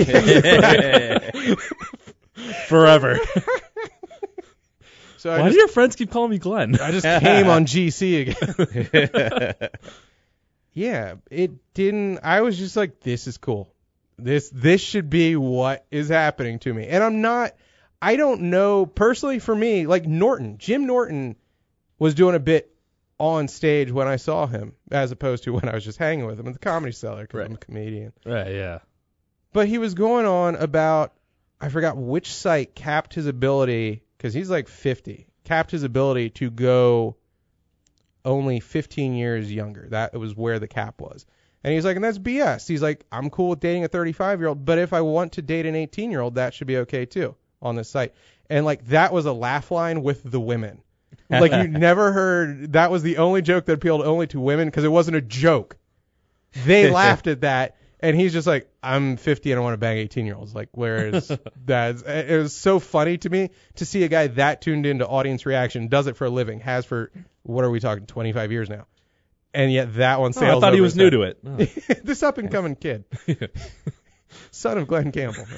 forever. So I Why just, do your friends keep calling me Glenn? I just came on G C again. Yeah, it didn't. I was just like, this is cool. This this should be what is happening to me. And I'm not. I don't know personally. For me, like Norton, Jim Norton was doing a bit on stage when I saw him, as opposed to when I was just hanging with him at the Comedy Cellar, because Right. I'm a comedian. Right, yeah. But he was going on about, I forgot which site capped his ability, because he's like fifty, capped his ability to go only fifteen years younger. That was where the cap was. And he's like, and that's B S. He's like, I'm cool with dating a thirty-five-year-old, but if I want to date an eighteen-year-old, that should be okay too on this site. And like, that was a laugh line with the women. Like, you never heard, that was the only joke that appealed only to women, because it wasn't a joke. They laughed at that, and he's just like, I'm fifty and I want to bang eighteen-year-olds. Like, whereas that's, it was so funny to me to see a guy that tuned into audience reaction, does it for a living, has for, what are we talking, twenty-five years now. And yet that one Oh, sails I thought he over was his new head. to it. Oh. This up-and-coming kid. Son of Glenn Campbell.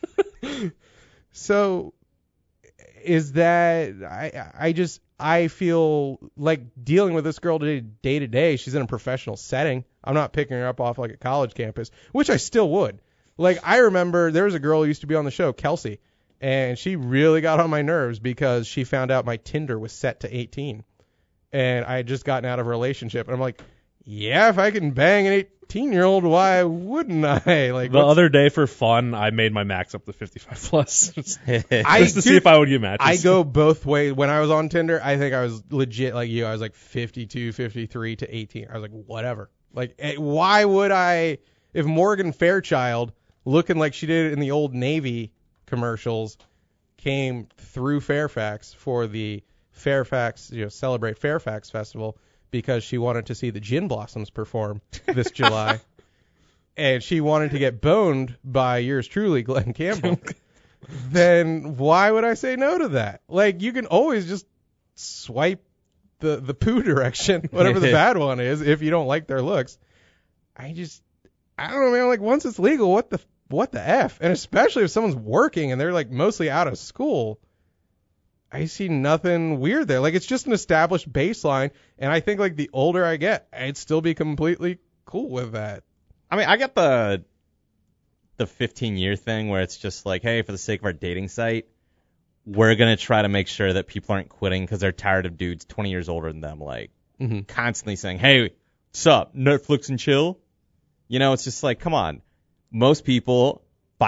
So, is that, I I just, I feel like dealing with this girl day, day to day, she's in a professional setting. I'm not picking her up off like a college campus, which I still would. Like, I remember there was a girl who used to be on the show, Kelsey, and she really got on my nerves because she found out my Tinder was set to eighteen. And I had just gotten out of a relationship, and I'm like, yeah, if I can bang an eighteen-year-old, why wouldn't I? Like, The what's- other day for fun, I made my max up to fifty-five plus. just I, just to see dude, if I would get matches. I go both ways. When I was on Tinder, I think I was legit like you. I was like fifty-two, fifty-three to eighteen. I was like, whatever. Like, eh, why would I, if Morgan Fairchild, looking like she did in the old Navy commercials, came through Fairfax for the Fairfax, you know, Celebrate Fairfax Festival because she wanted to see the Gin Blossoms perform this July. And she wanted to get boned by yours truly, Glenn Campbell. Then why would I say no to that? Like, you can always just swipe the, the poo direction, whatever the bad one is, if you don't like their looks. I just, I don't know, man. Like, once it's legal, what the what the F? And especially if someone's working and they're, like, mostly out of school, I see nothing weird there. Like, it's just an established baseline, and I think, like, the older I get, I'd still be completely cool with that. I mean, I get the the fifteen-year thing where it's just like, hey, for the sake of our dating site, we're going to try to make sure that people aren't quitting because they're tired of dudes twenty years older than them, like, Mm-hmm. constantly saying, hey, what's up, Netflix and chill? You know, it's just like, come on. Most people find that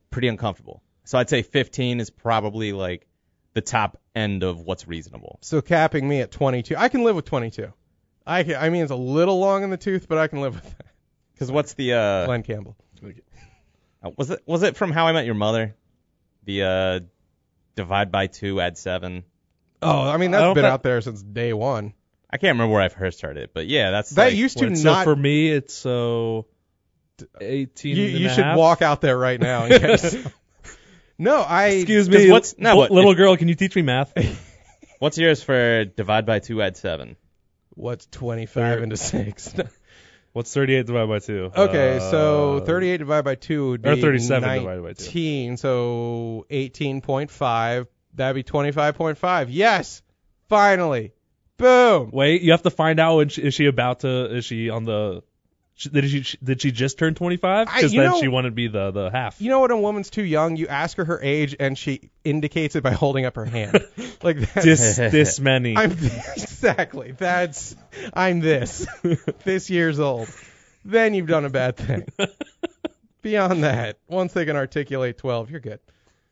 pretty uncomfortable. So I'd say fifteen is probably like the top end of what's reasonable. So capping me at twenty-two. I can live with twenty-two. I can, I mean, it's a little long in the tooth, but I can live with that. Because what's the uh, Glenn Campbell. uh, was it was it from How I Met Your Mother? The uh, divide by two, add seven. Oh, I mean, I that's don't been thi- out there since day one. I can't remember where I first heard it, but yeah, that's That like, used to Wait, so not. for me, it's so eighteen. you and you a should half? walk out there right now. And get no, I. Excuse 'cause me, what's- no, li- what- little girl, can you teach me math? What's yours for divide by two, add seven? What's twenty-five Third. into six? What's thirty-eight divided by two? Okay, Uh, so thirty-eight divided by two would be Or thirty-seven divided by two. nineteen, so eighteen point five. That'd be twenty-five point five. Yes, finally. Boom. Wait, you have to find out when she, is she about to? Is she on the? She, did she did she just turn twenty-five? I- Because you then know- she wanted to be the the half. You know when a woman's too young, you ask her her age and she indicates it by holding up her hand. Like that's, This this many. I'm exactly. That's I'm this this years old. Then you've done a bad thing. Beyond that, once they can articulate twelve, you're good.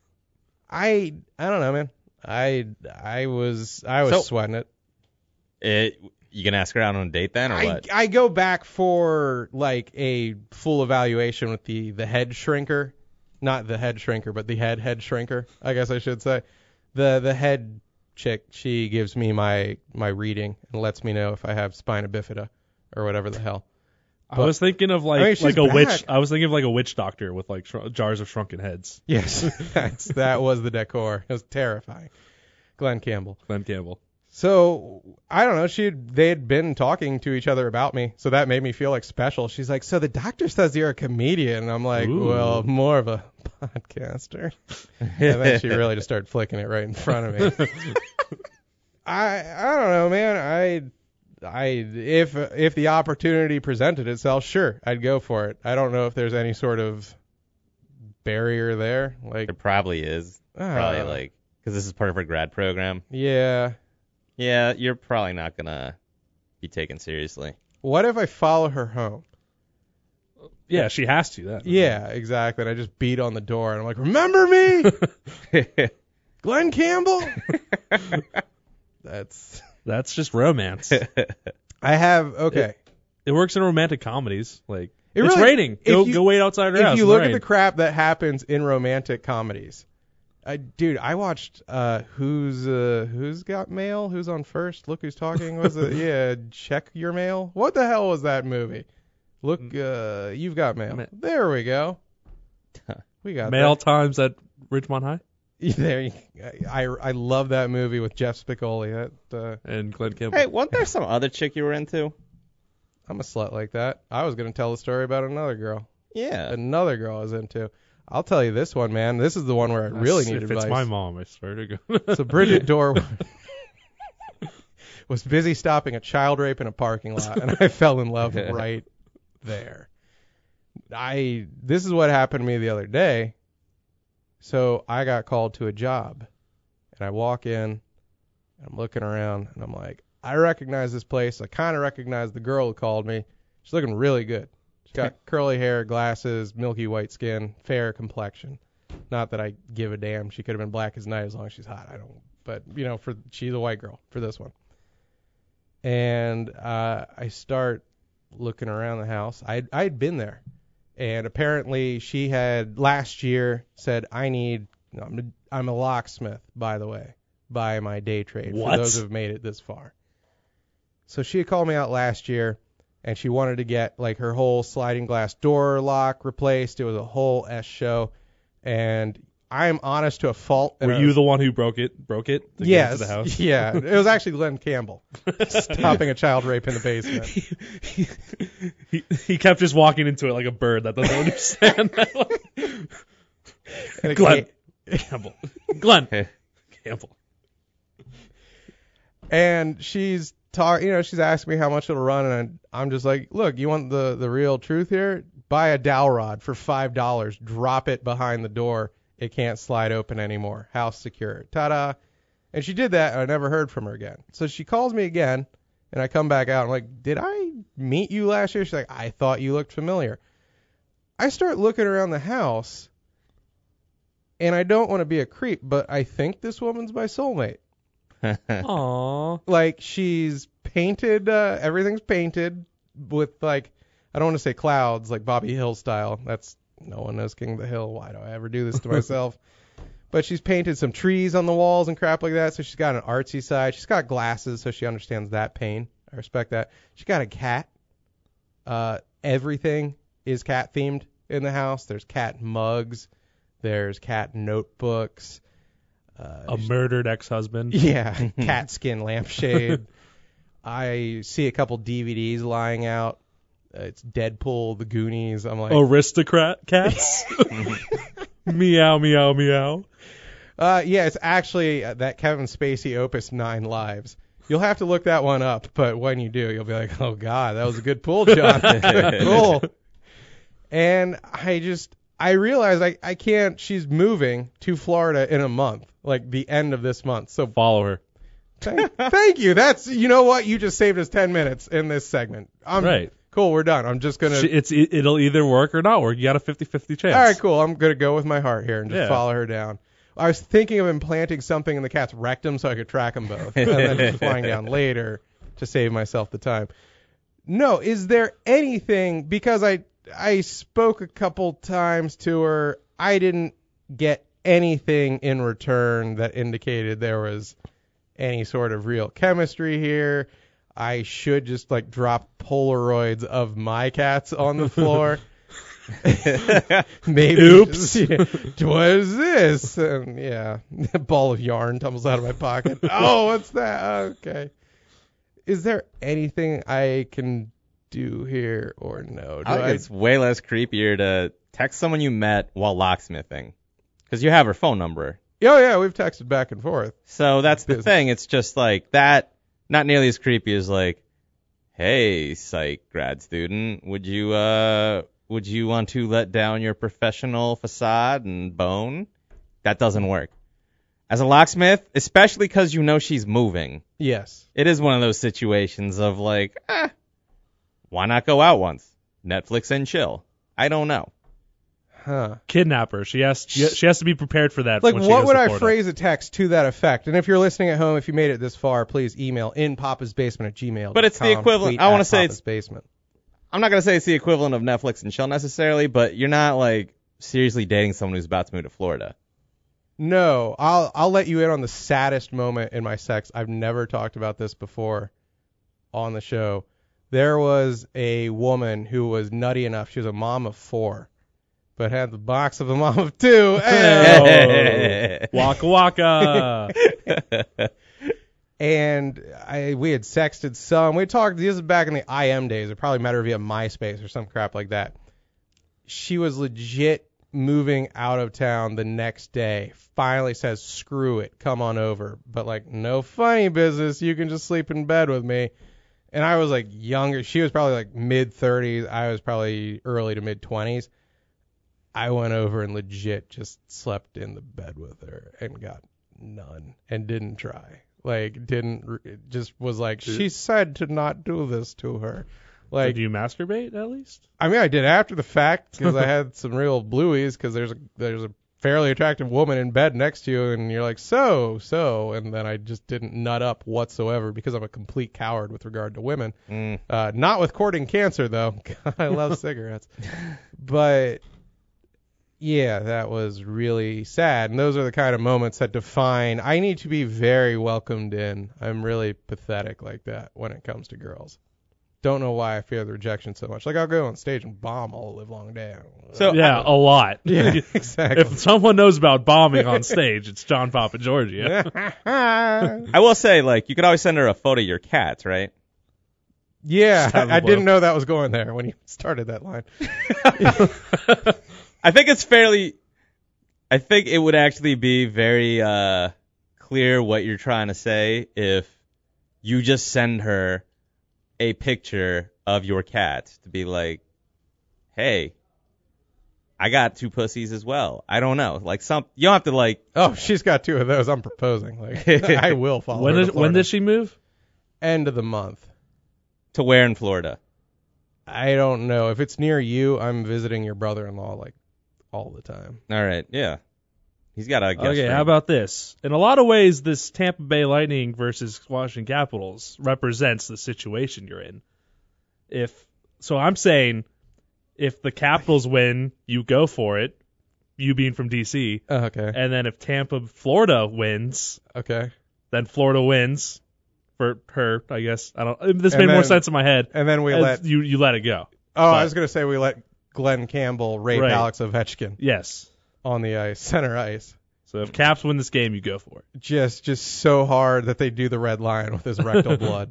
I I don't know, man. I I was I was So- sweating it. It, you can ask her out on a date then, or I, what? I go back for like a full evaluation with the the head shrinker, not the head shrinker, but the head head shrinker. I guess I should say. The the head chick, she gives me my my reading and lets me know if I have spina bifida or whatever the hell. I was thinking of like I mean, she's like a back. witch. I was thinking of like a witch doctor with like shr- jars of shrunken heads. Yes, that's that was the decor. It was terrifying. Glenn Campbell. Glenn Campbell. So I don't know. She they had been talking to each other about me, so that made me feel like special. She's like, "So the doctor says you're a comedian," and I'm like, Ooh. "Well, more of a podcaster." And then she really just started flicking it right in front of me. I I don't know, man. I I if if the opportunity presented itself, sure, I'd go for it. I don't know if there's any sort of barrier there, like There probably is. Probably uh, like because this is part of her grad program. yeah. Yeah, you're probably not gonna be taken seriously. What if I follow her home? Yeah, she has to. That. Yeah, exactly. And I just beat on the door, and I'm like, "Remember me, Glenn Campbell?" That's. That's just romance. I have okay. It works in romantic comedies. Like It it's really- raining. if Go you- go wait outside her If house. you in the look at rain. the crap that happens in romantic comedies, I, dude, I watched uh, who's uh, who's got mail? Who's on first? Look who's talking. Was it? Yeah, check your mail. What the hell was that movie? Look, uh, you've got mail. Ma- There we go. We got Mail that. times at Ridgemont High There, you- I I love that movie with Jeff Spicoli. That uh, and Glenn Campbell. Hey, wasn't there some other chick you were into? I'm a slut like that. I was gonna tell a story about another girl. Yeah. Another girl I was into. I'll tell you this one, man. This is the one where I really That's- need if advice. it's my mom, I swear to God. So Bridget Dorr was busy stopping a child rape in a parking lot, and I fell in love right there. I this is what happened to me the other day. So I got called to a job, and I walk in, and I'm looking around, and I'm like, I recognize this place. I kind of recognize the girl who called me. She's looking really good. She's got curly hair, glasses, milky white skin, fair complexion. Not that I give a damn. She could have been black as night as long as she's hot. I don't. But you know, for she's a white girl for this one. And uh, I start looking around the house. I I had been there, and apparently she had last year said, I need. You know, I'm a, I'm a locksmith, by the way, by my day trade. What? For those who have made it this far. So she had called me out last year, and she wanted to get like her whole sliding glass door lock replaced. It was a whole S show, and I am honest to a fault. and Were I you was- the one who broke it? Broke it? To Yes. Get into the house? Yeah. It was actually Glenn Campbell stopping a child rape in the basement. he, he, he kept just walking into it like a bird that doesn't understand. And it Glenn came- Campbell. Glenn Campbell. And she's talk, you know, she's asking me how much it'll run, and I'm just like, look, you want the the real truth here? Buy a dowel rod for five dollars. Drop it behind the door. It can't slide open anymore. House secure. Ta-da. And she did that, and I never heard from her again. So she calls me again, and I come back out. I'm like, did I meet you last year? She's like, I thought you looked familiar. I start looking around the house, And I don't want to be a creep, but I think this woman's my soulmate. Aww. Like, she's painted, uh, everything's painted with, like, I don't want to say clouds, like Bobby Hill style. That's, no one knows King of the Hill. Why do I ever do this to myself? But she's painted some trees on the walls and crap like that, so she's got an artsy side. She's got glasses, so she understands that pain. I respect that. She's got a cat. Uh, everything is cat themed in the house. There's cat mugs. There's cat notebooks. Uh, A murdered ex-husband. yeah, cat skin lampshade. I see a couple D V Ds lying out. Uh, it's Deadpool, The Goonies. I'm like, Aristocrat cats. Meow, meow, meow. uh, yeah, it's actually uh, that Kevin Spacey Opus Nine Lives. You'll have to look that one up, but when you do, you'll be like, oh God, that was a good pull, John. Good pull. And I just, I realize I, I can't, she's moving to Florida in a month, like the end of this month. So Follow her. thank, thank you. That's, you know what? You just saved us ten minutes in this segment. I'm, Right. Cool, we're done. I'm just going She- to, It's it, It'll either work or not work. You got a fifty-fifty chance. all right, cool. I'm going to go with my heart here and just Yeah. follow her down. I was thinking of implanting something in the cat's rectum so I could track them both, and then just flying down later to save myself the time. No, is there anything, because I I spoke a couple times to her, I didn't get anything in return that indicated there was any sort of real chemistry here. I should just like drop Polaroids of my cats on the floor. Maybe. Oops. Just, yeah, what is this? And yeah, a ball of yarn tumbles out of my pocket. Oh, what's that? Okay. Is there anything I can do here or no? Do I think it's way less creepier to text someone you met while locksmithing, because you have her phone number. Oh yeah, we've texted back and forth. So that's the Business. thing. It's just like that. Not nearly as creepy as like, hey, psych grad student, would you uh would you want to let down your professional facade and bone? That doesn't work. As a locksmith, especially because you know she's moving, Yes. it is one of those situations of like, eh, why not go out once? Netflix and chill. I don't know. Huh. Kidnap her. She has she has to be prepared for that. Like, when she what goes would to I Florida. phrase a text to that effect? And if you're listening at home, if you made it this far, please email in papasbasement at gmail. But it's the equivalent- I wanna say it's- basement. I'm not going to say it's the equivalent of Netflix and chill necessarily, but you're not like seriously dating someone who's about to move to Florida. No, I'll I'll let you in on the saddest moment in my sex. I've never talked about this before on the show. There was a woman who was nutty enough. She was a mom of four, but had the box of a mom of two. Hey! Waka waka. And I we had sexted some. We talked. This is back in the I M days. It probably met her via MySpace or some crap like that. She was legit moving out of town the next day. Finally says, "Screw it, come on over." But like, no funny business. You can just sleep in bed with me. And I was like younger. She was probably like mid thirties. I was probably early to mid twenties. I went over and legit just slept in the bed with her and got none and didn't try. Like, didn't, re- just was like, she said to not do this to her. Like, Did you masturbate at least? I mean, I did after the fact because I had some real blueies because there's a, there's a fairly attractive woman in bed next to you and you're like, so, so. And then I just didn't nut up whatsoever because I'm a complete coward with regard to women. Mm. Uh, not with courting cancer, though. I love cigarettes. But, yeah, that was really sad. And those are the kind of moments that define, I need to be very welcomed in. I'm really pathetic like that when it comes to girls. Don't know why I fear the rejection so much. Like, I'll go on stage and bomb all live long day. So Yeah, a lot. Yeah, exactly. If someone knows about bombing on stage, it's John Papa Georgia. I will say, like, you could always send her a photo of your cats, right? Yeah, Just have I, I them didn't blow. know that was going there when you started that line. I think it's fairly. I think it would actually be very uh, clear what you're trying to say if you just send her a picture of your cat to be like, hey, I got two pussies as well. I don't know. Like, some, you don't have to, like, Oh, she's got two of those. I'm proposing. Like, I will follow When her to did when Florida. did she move? End of the month. to where in Florida. I don't know. If it's near you, I'm visiting your brother-in-law like all the time. All right, yeah. He's got a guess. Okay, ring. how about this? In a lot of ways, this Tampa Bay Lightning versus Washington Capitals represents the situation you're in. If so, I'm saying if the Capitals win, you go for it. You being from D C. Oh, okay. And then if Tampa, Florida wins, Okay. then Florida wins for her. I guess I don't. This And made more then- sense in my head. And then we As let. you you let it go. Oh, but- I was gonna say we let Glenn Campbell rape Right. Alex Ovechkin Yes. on the ice, center ice. So if Caps win this game, you go for it. Just, just so hard that they do the red line with his rectal blood.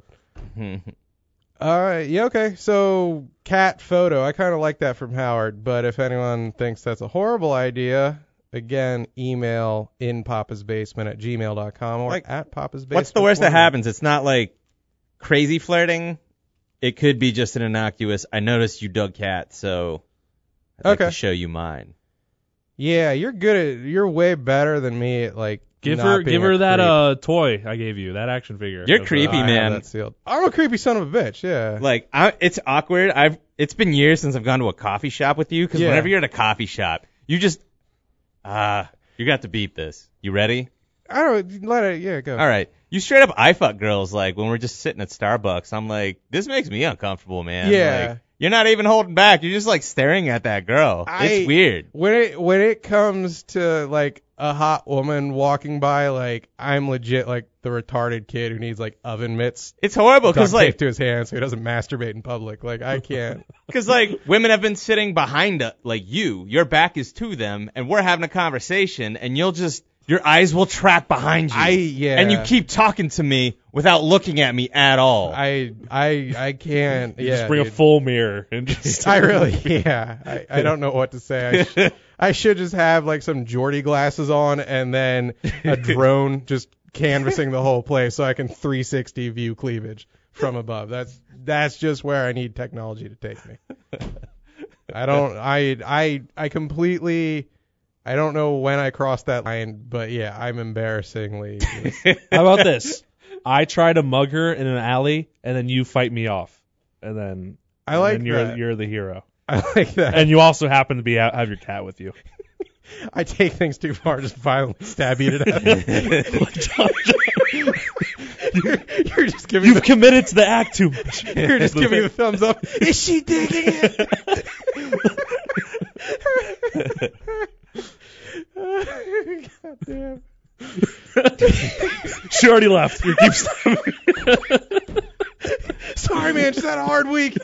All right. Yeah. Okay. So cat photo. I kind of like that from Howard. But if anyone thinks that's a horrible idea, again, email in Papa's Basement at gmail dot com or Like, at Papa's Basement. What's the worst that one. happens? It's not like crazy flirting. It could be just an innocuous, I noticed you dug cat, so I'd like Okay. to show you mine. Yeah, you're good at. You're way better than me at like. Give not her being give her a that creep. uh toy I gave you, that action figure. You're Of, uh, creepy, I have man. that sealed. I'm a creepy son of a bitch. Yeah. Like, I, it's awkward. I've It's been years since I've gone to a coffee shop with you, because Yeah. whenever you're at a coffee shop, you just, ah, you got to beat this. You ready? I don't let it. Yeah, go. All right. You straight up I fuck girls, like, when we're just sitting at Starbucks. I'm like, this makes me uncomfortable, man. Yeah. Like, you're not even holding back. You're just, like, staring at that girl. I- It's weird. When it when it comes to like a hot woman walking by, like I'm legit like the retarded kid who needs like oven mitts It's horrible, duct because, taped like, to his hands so he doesn't masturbate in public. Like I can't. Because, like, women have been sitting behind, a, like, you. Your back is to them, and we're having a conversation, and you'll just, your eyes will track behind you. I yeah. And you keep talking to me without looking at me at all. I I I can't. You Yeah. just bring dude. a full mirror and just I really yeah. I, I don't know what to say. I, sh- I should just have like some Geordie glasses on and then a drone just canvassing the whole place so I can three sixty view cleavage from above. That's that's just where I need technology to take me. I don't I I I completely I don't know when I crossed that line, but yeah, I'm embarrassingly just- How about this? I try to mug her in an alley, and then you fight me off, and then I like and you're that. you're the hero, I like that. and you also happen to be out, have your cat with you. I take things too far, just violently stab you to death. you're, you're just giving You've the, committed to the act too much. you're just giving the thumbs up. Is she digging it? God damn. She already left. You keep stopping. Sorry, man. Just had a hard week.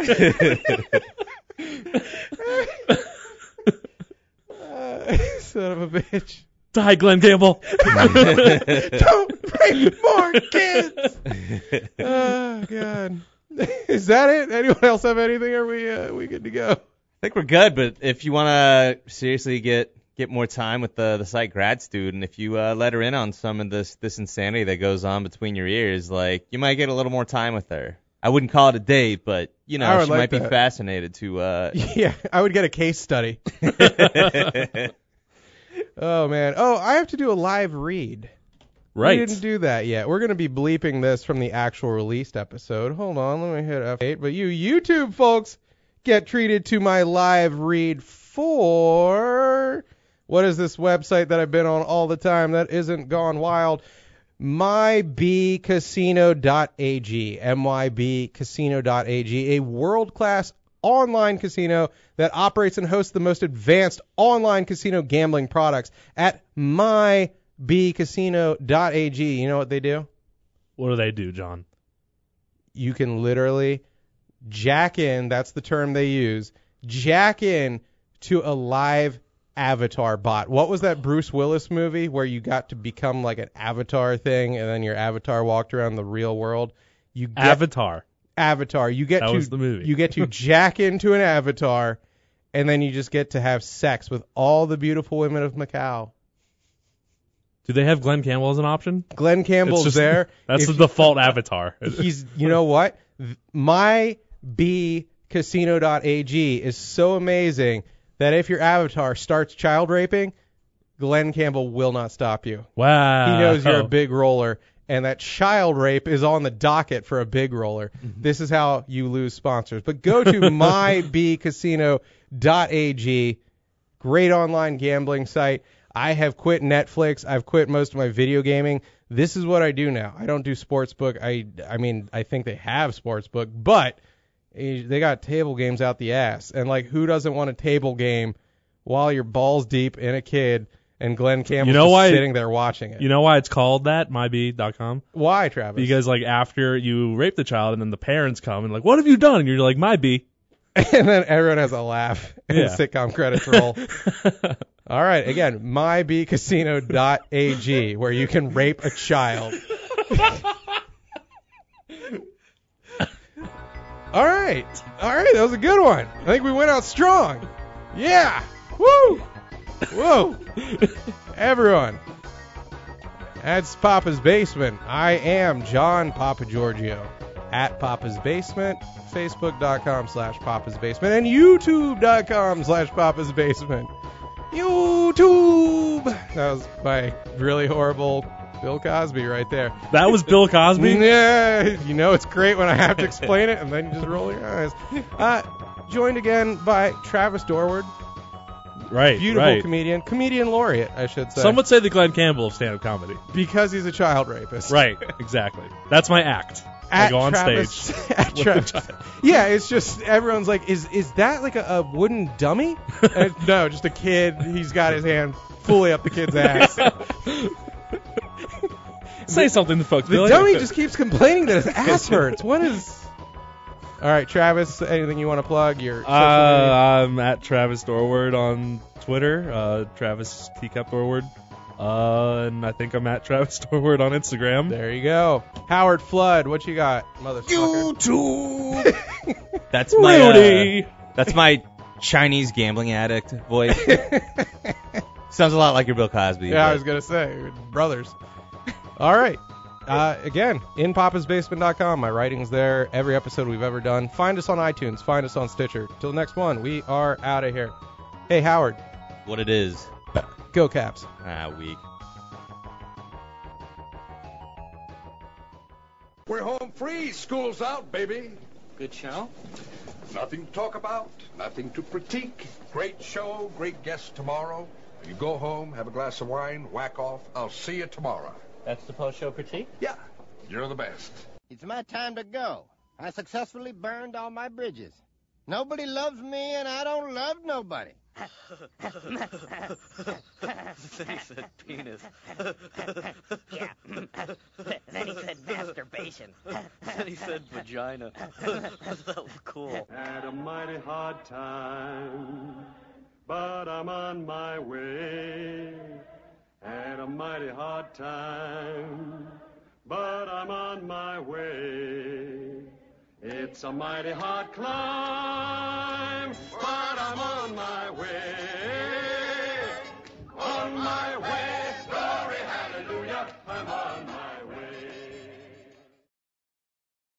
Uh, son of a bitch. Die, Glenn Campbell. Don't rape more kids. Oh God. Is that it? Anyone else have anything? Are we uh, we good to go? I think we're good, but if you want to seriously get get more time with the the site grad student, if you uh, let her in on some of this this insanity that goes on between your ears, like, you might get a little more time with her. I wouldn't call it a date, but, you I know, would she like might be that. fascinated to. Uh, Yeah, I would get a case study. Oh man. Oh, I have to do a live read. Right. We didn't do that yet. We're going to be bleeping this from the actual released episode. Hold on, let me hit F eight. But you YouTube folks get treated to my live read for what is this website that I've been on all the time that isn't gone wild? my b casino dot a g. M Y B casino dot a g, a world-class online casino that operates and hosts the most advanced online casino gambling products at my b casino dot a g. You know what they do? What do they do, John? You can literally jack in, that's the term they use, jack in to a live avatar bot. What was that Bruce Willis movie where you got to become like an avatar thing and then your avatar walked around the real world? You get Avatar. Avatar. You get That to was the movie. you get to jack into an avatar and then you just get to have sex with all the beautiful women of Macau. Do they have Glenn Campbell as an option? Glenn Campbell's It's just- there. That's If the default avatar. He's, you know what? my b casino dot a g is so amazing that if your avatar starts child raping, Glenn Campbell will not stop you. Wow. He knows you're a big roller, and that child rape is on the docket for a big roller. This is how you lose sponsors. But go to my b casino dot a g, great online gambling site. I have quit Netflix. I've quit most of my video gaming. This is what I do now. I don't do sportsbook. I, I mean, I think they have sportsbook, but they got table games out the ass. And, like, who doesn't want a table game while you're balls deep in a kid and Glenn Campbell's You know just why- sitting there watching it? You know why it's called that, my b dot com? Why, Travis? Because, like, after you rape the child and then the parents come and, like, what have you done? And you're like, my b. And then everyone has a laugh and Yeah. sitcom credits roll. All right, again, my b casino dot a g, where you can rape a child. All right, all right, that was a good one. I think we went out strong. Yeah, woo, whoa, everyone. That's Papa's Basement. I am John Papa Giorgio at Papa's Basement. Facebook.com slash Papa's Basement and YouTube.com slash Papa's Basement. YouTube. That was my really horrible Bill Cosby right there. That was Bill Cosby? Yeah, you know it's great when I have to explain it and then you just roll your eyes. Uh, joined again by Travis Dorward, Right, beautiful right. comedian, comedian laureate, I should say. Some would say the Glenn Campbell of stand-up comedy. Because he's a child rapist. Right, exactly. That's my act. I At go on Travis, stage. At with Travis. the child. Yeah, it's just everyone's like, is is that like a, a wooden dummy? And no, just a kid. He's got his hand fully up the kid's ass. Say something to folks. The Billy. dummy just keeps complaining that his ass hurts. What is? All right, Travis. Anything you want to plug? Your social media? Uh, I'm at Travis Dorward on Twitter. Uh, Travis Teacup Dorward. Uh, and I think I'm at Travis Dorward on Instagram. There you go. Howard Flood. What you got, motherfucker? YouTube. That's my uh, Rudy. that's my Chinese gambling addict voice. Sounds a lot like your Bill Cosby. Yeah, I but- was gonna say brothers. All right. Uh, again, in papas basement dot com. My writing's there. Every episode we've ever done. Find us on iTunes. Find us on Stitcher. Till next one, we are out of here. Hey, Howard. what it is. Go Caps. Ah, weak. We're home free. School's out, baby. Good show? Nothing to talk about, nothing to critique. Great show, great guests tomorrow. You go home, have a glass of wine, whack off. I'll see you tomorrow. That's the post-show critique? Yeah, you're the best. It's my time to go. I successfully burned all my bridges. Nobody loves me, and I don't love nobody. Then he said penis. Yeah. Then he said masturbation. Then he said vagina. That was cool. Had a mighty hard time, but I'm on my way. Had a mighty hard time, but I'm on my way. It's a mighty hard climb, but I'm on my way. On my way, glory, hallelujah, I'm on my way.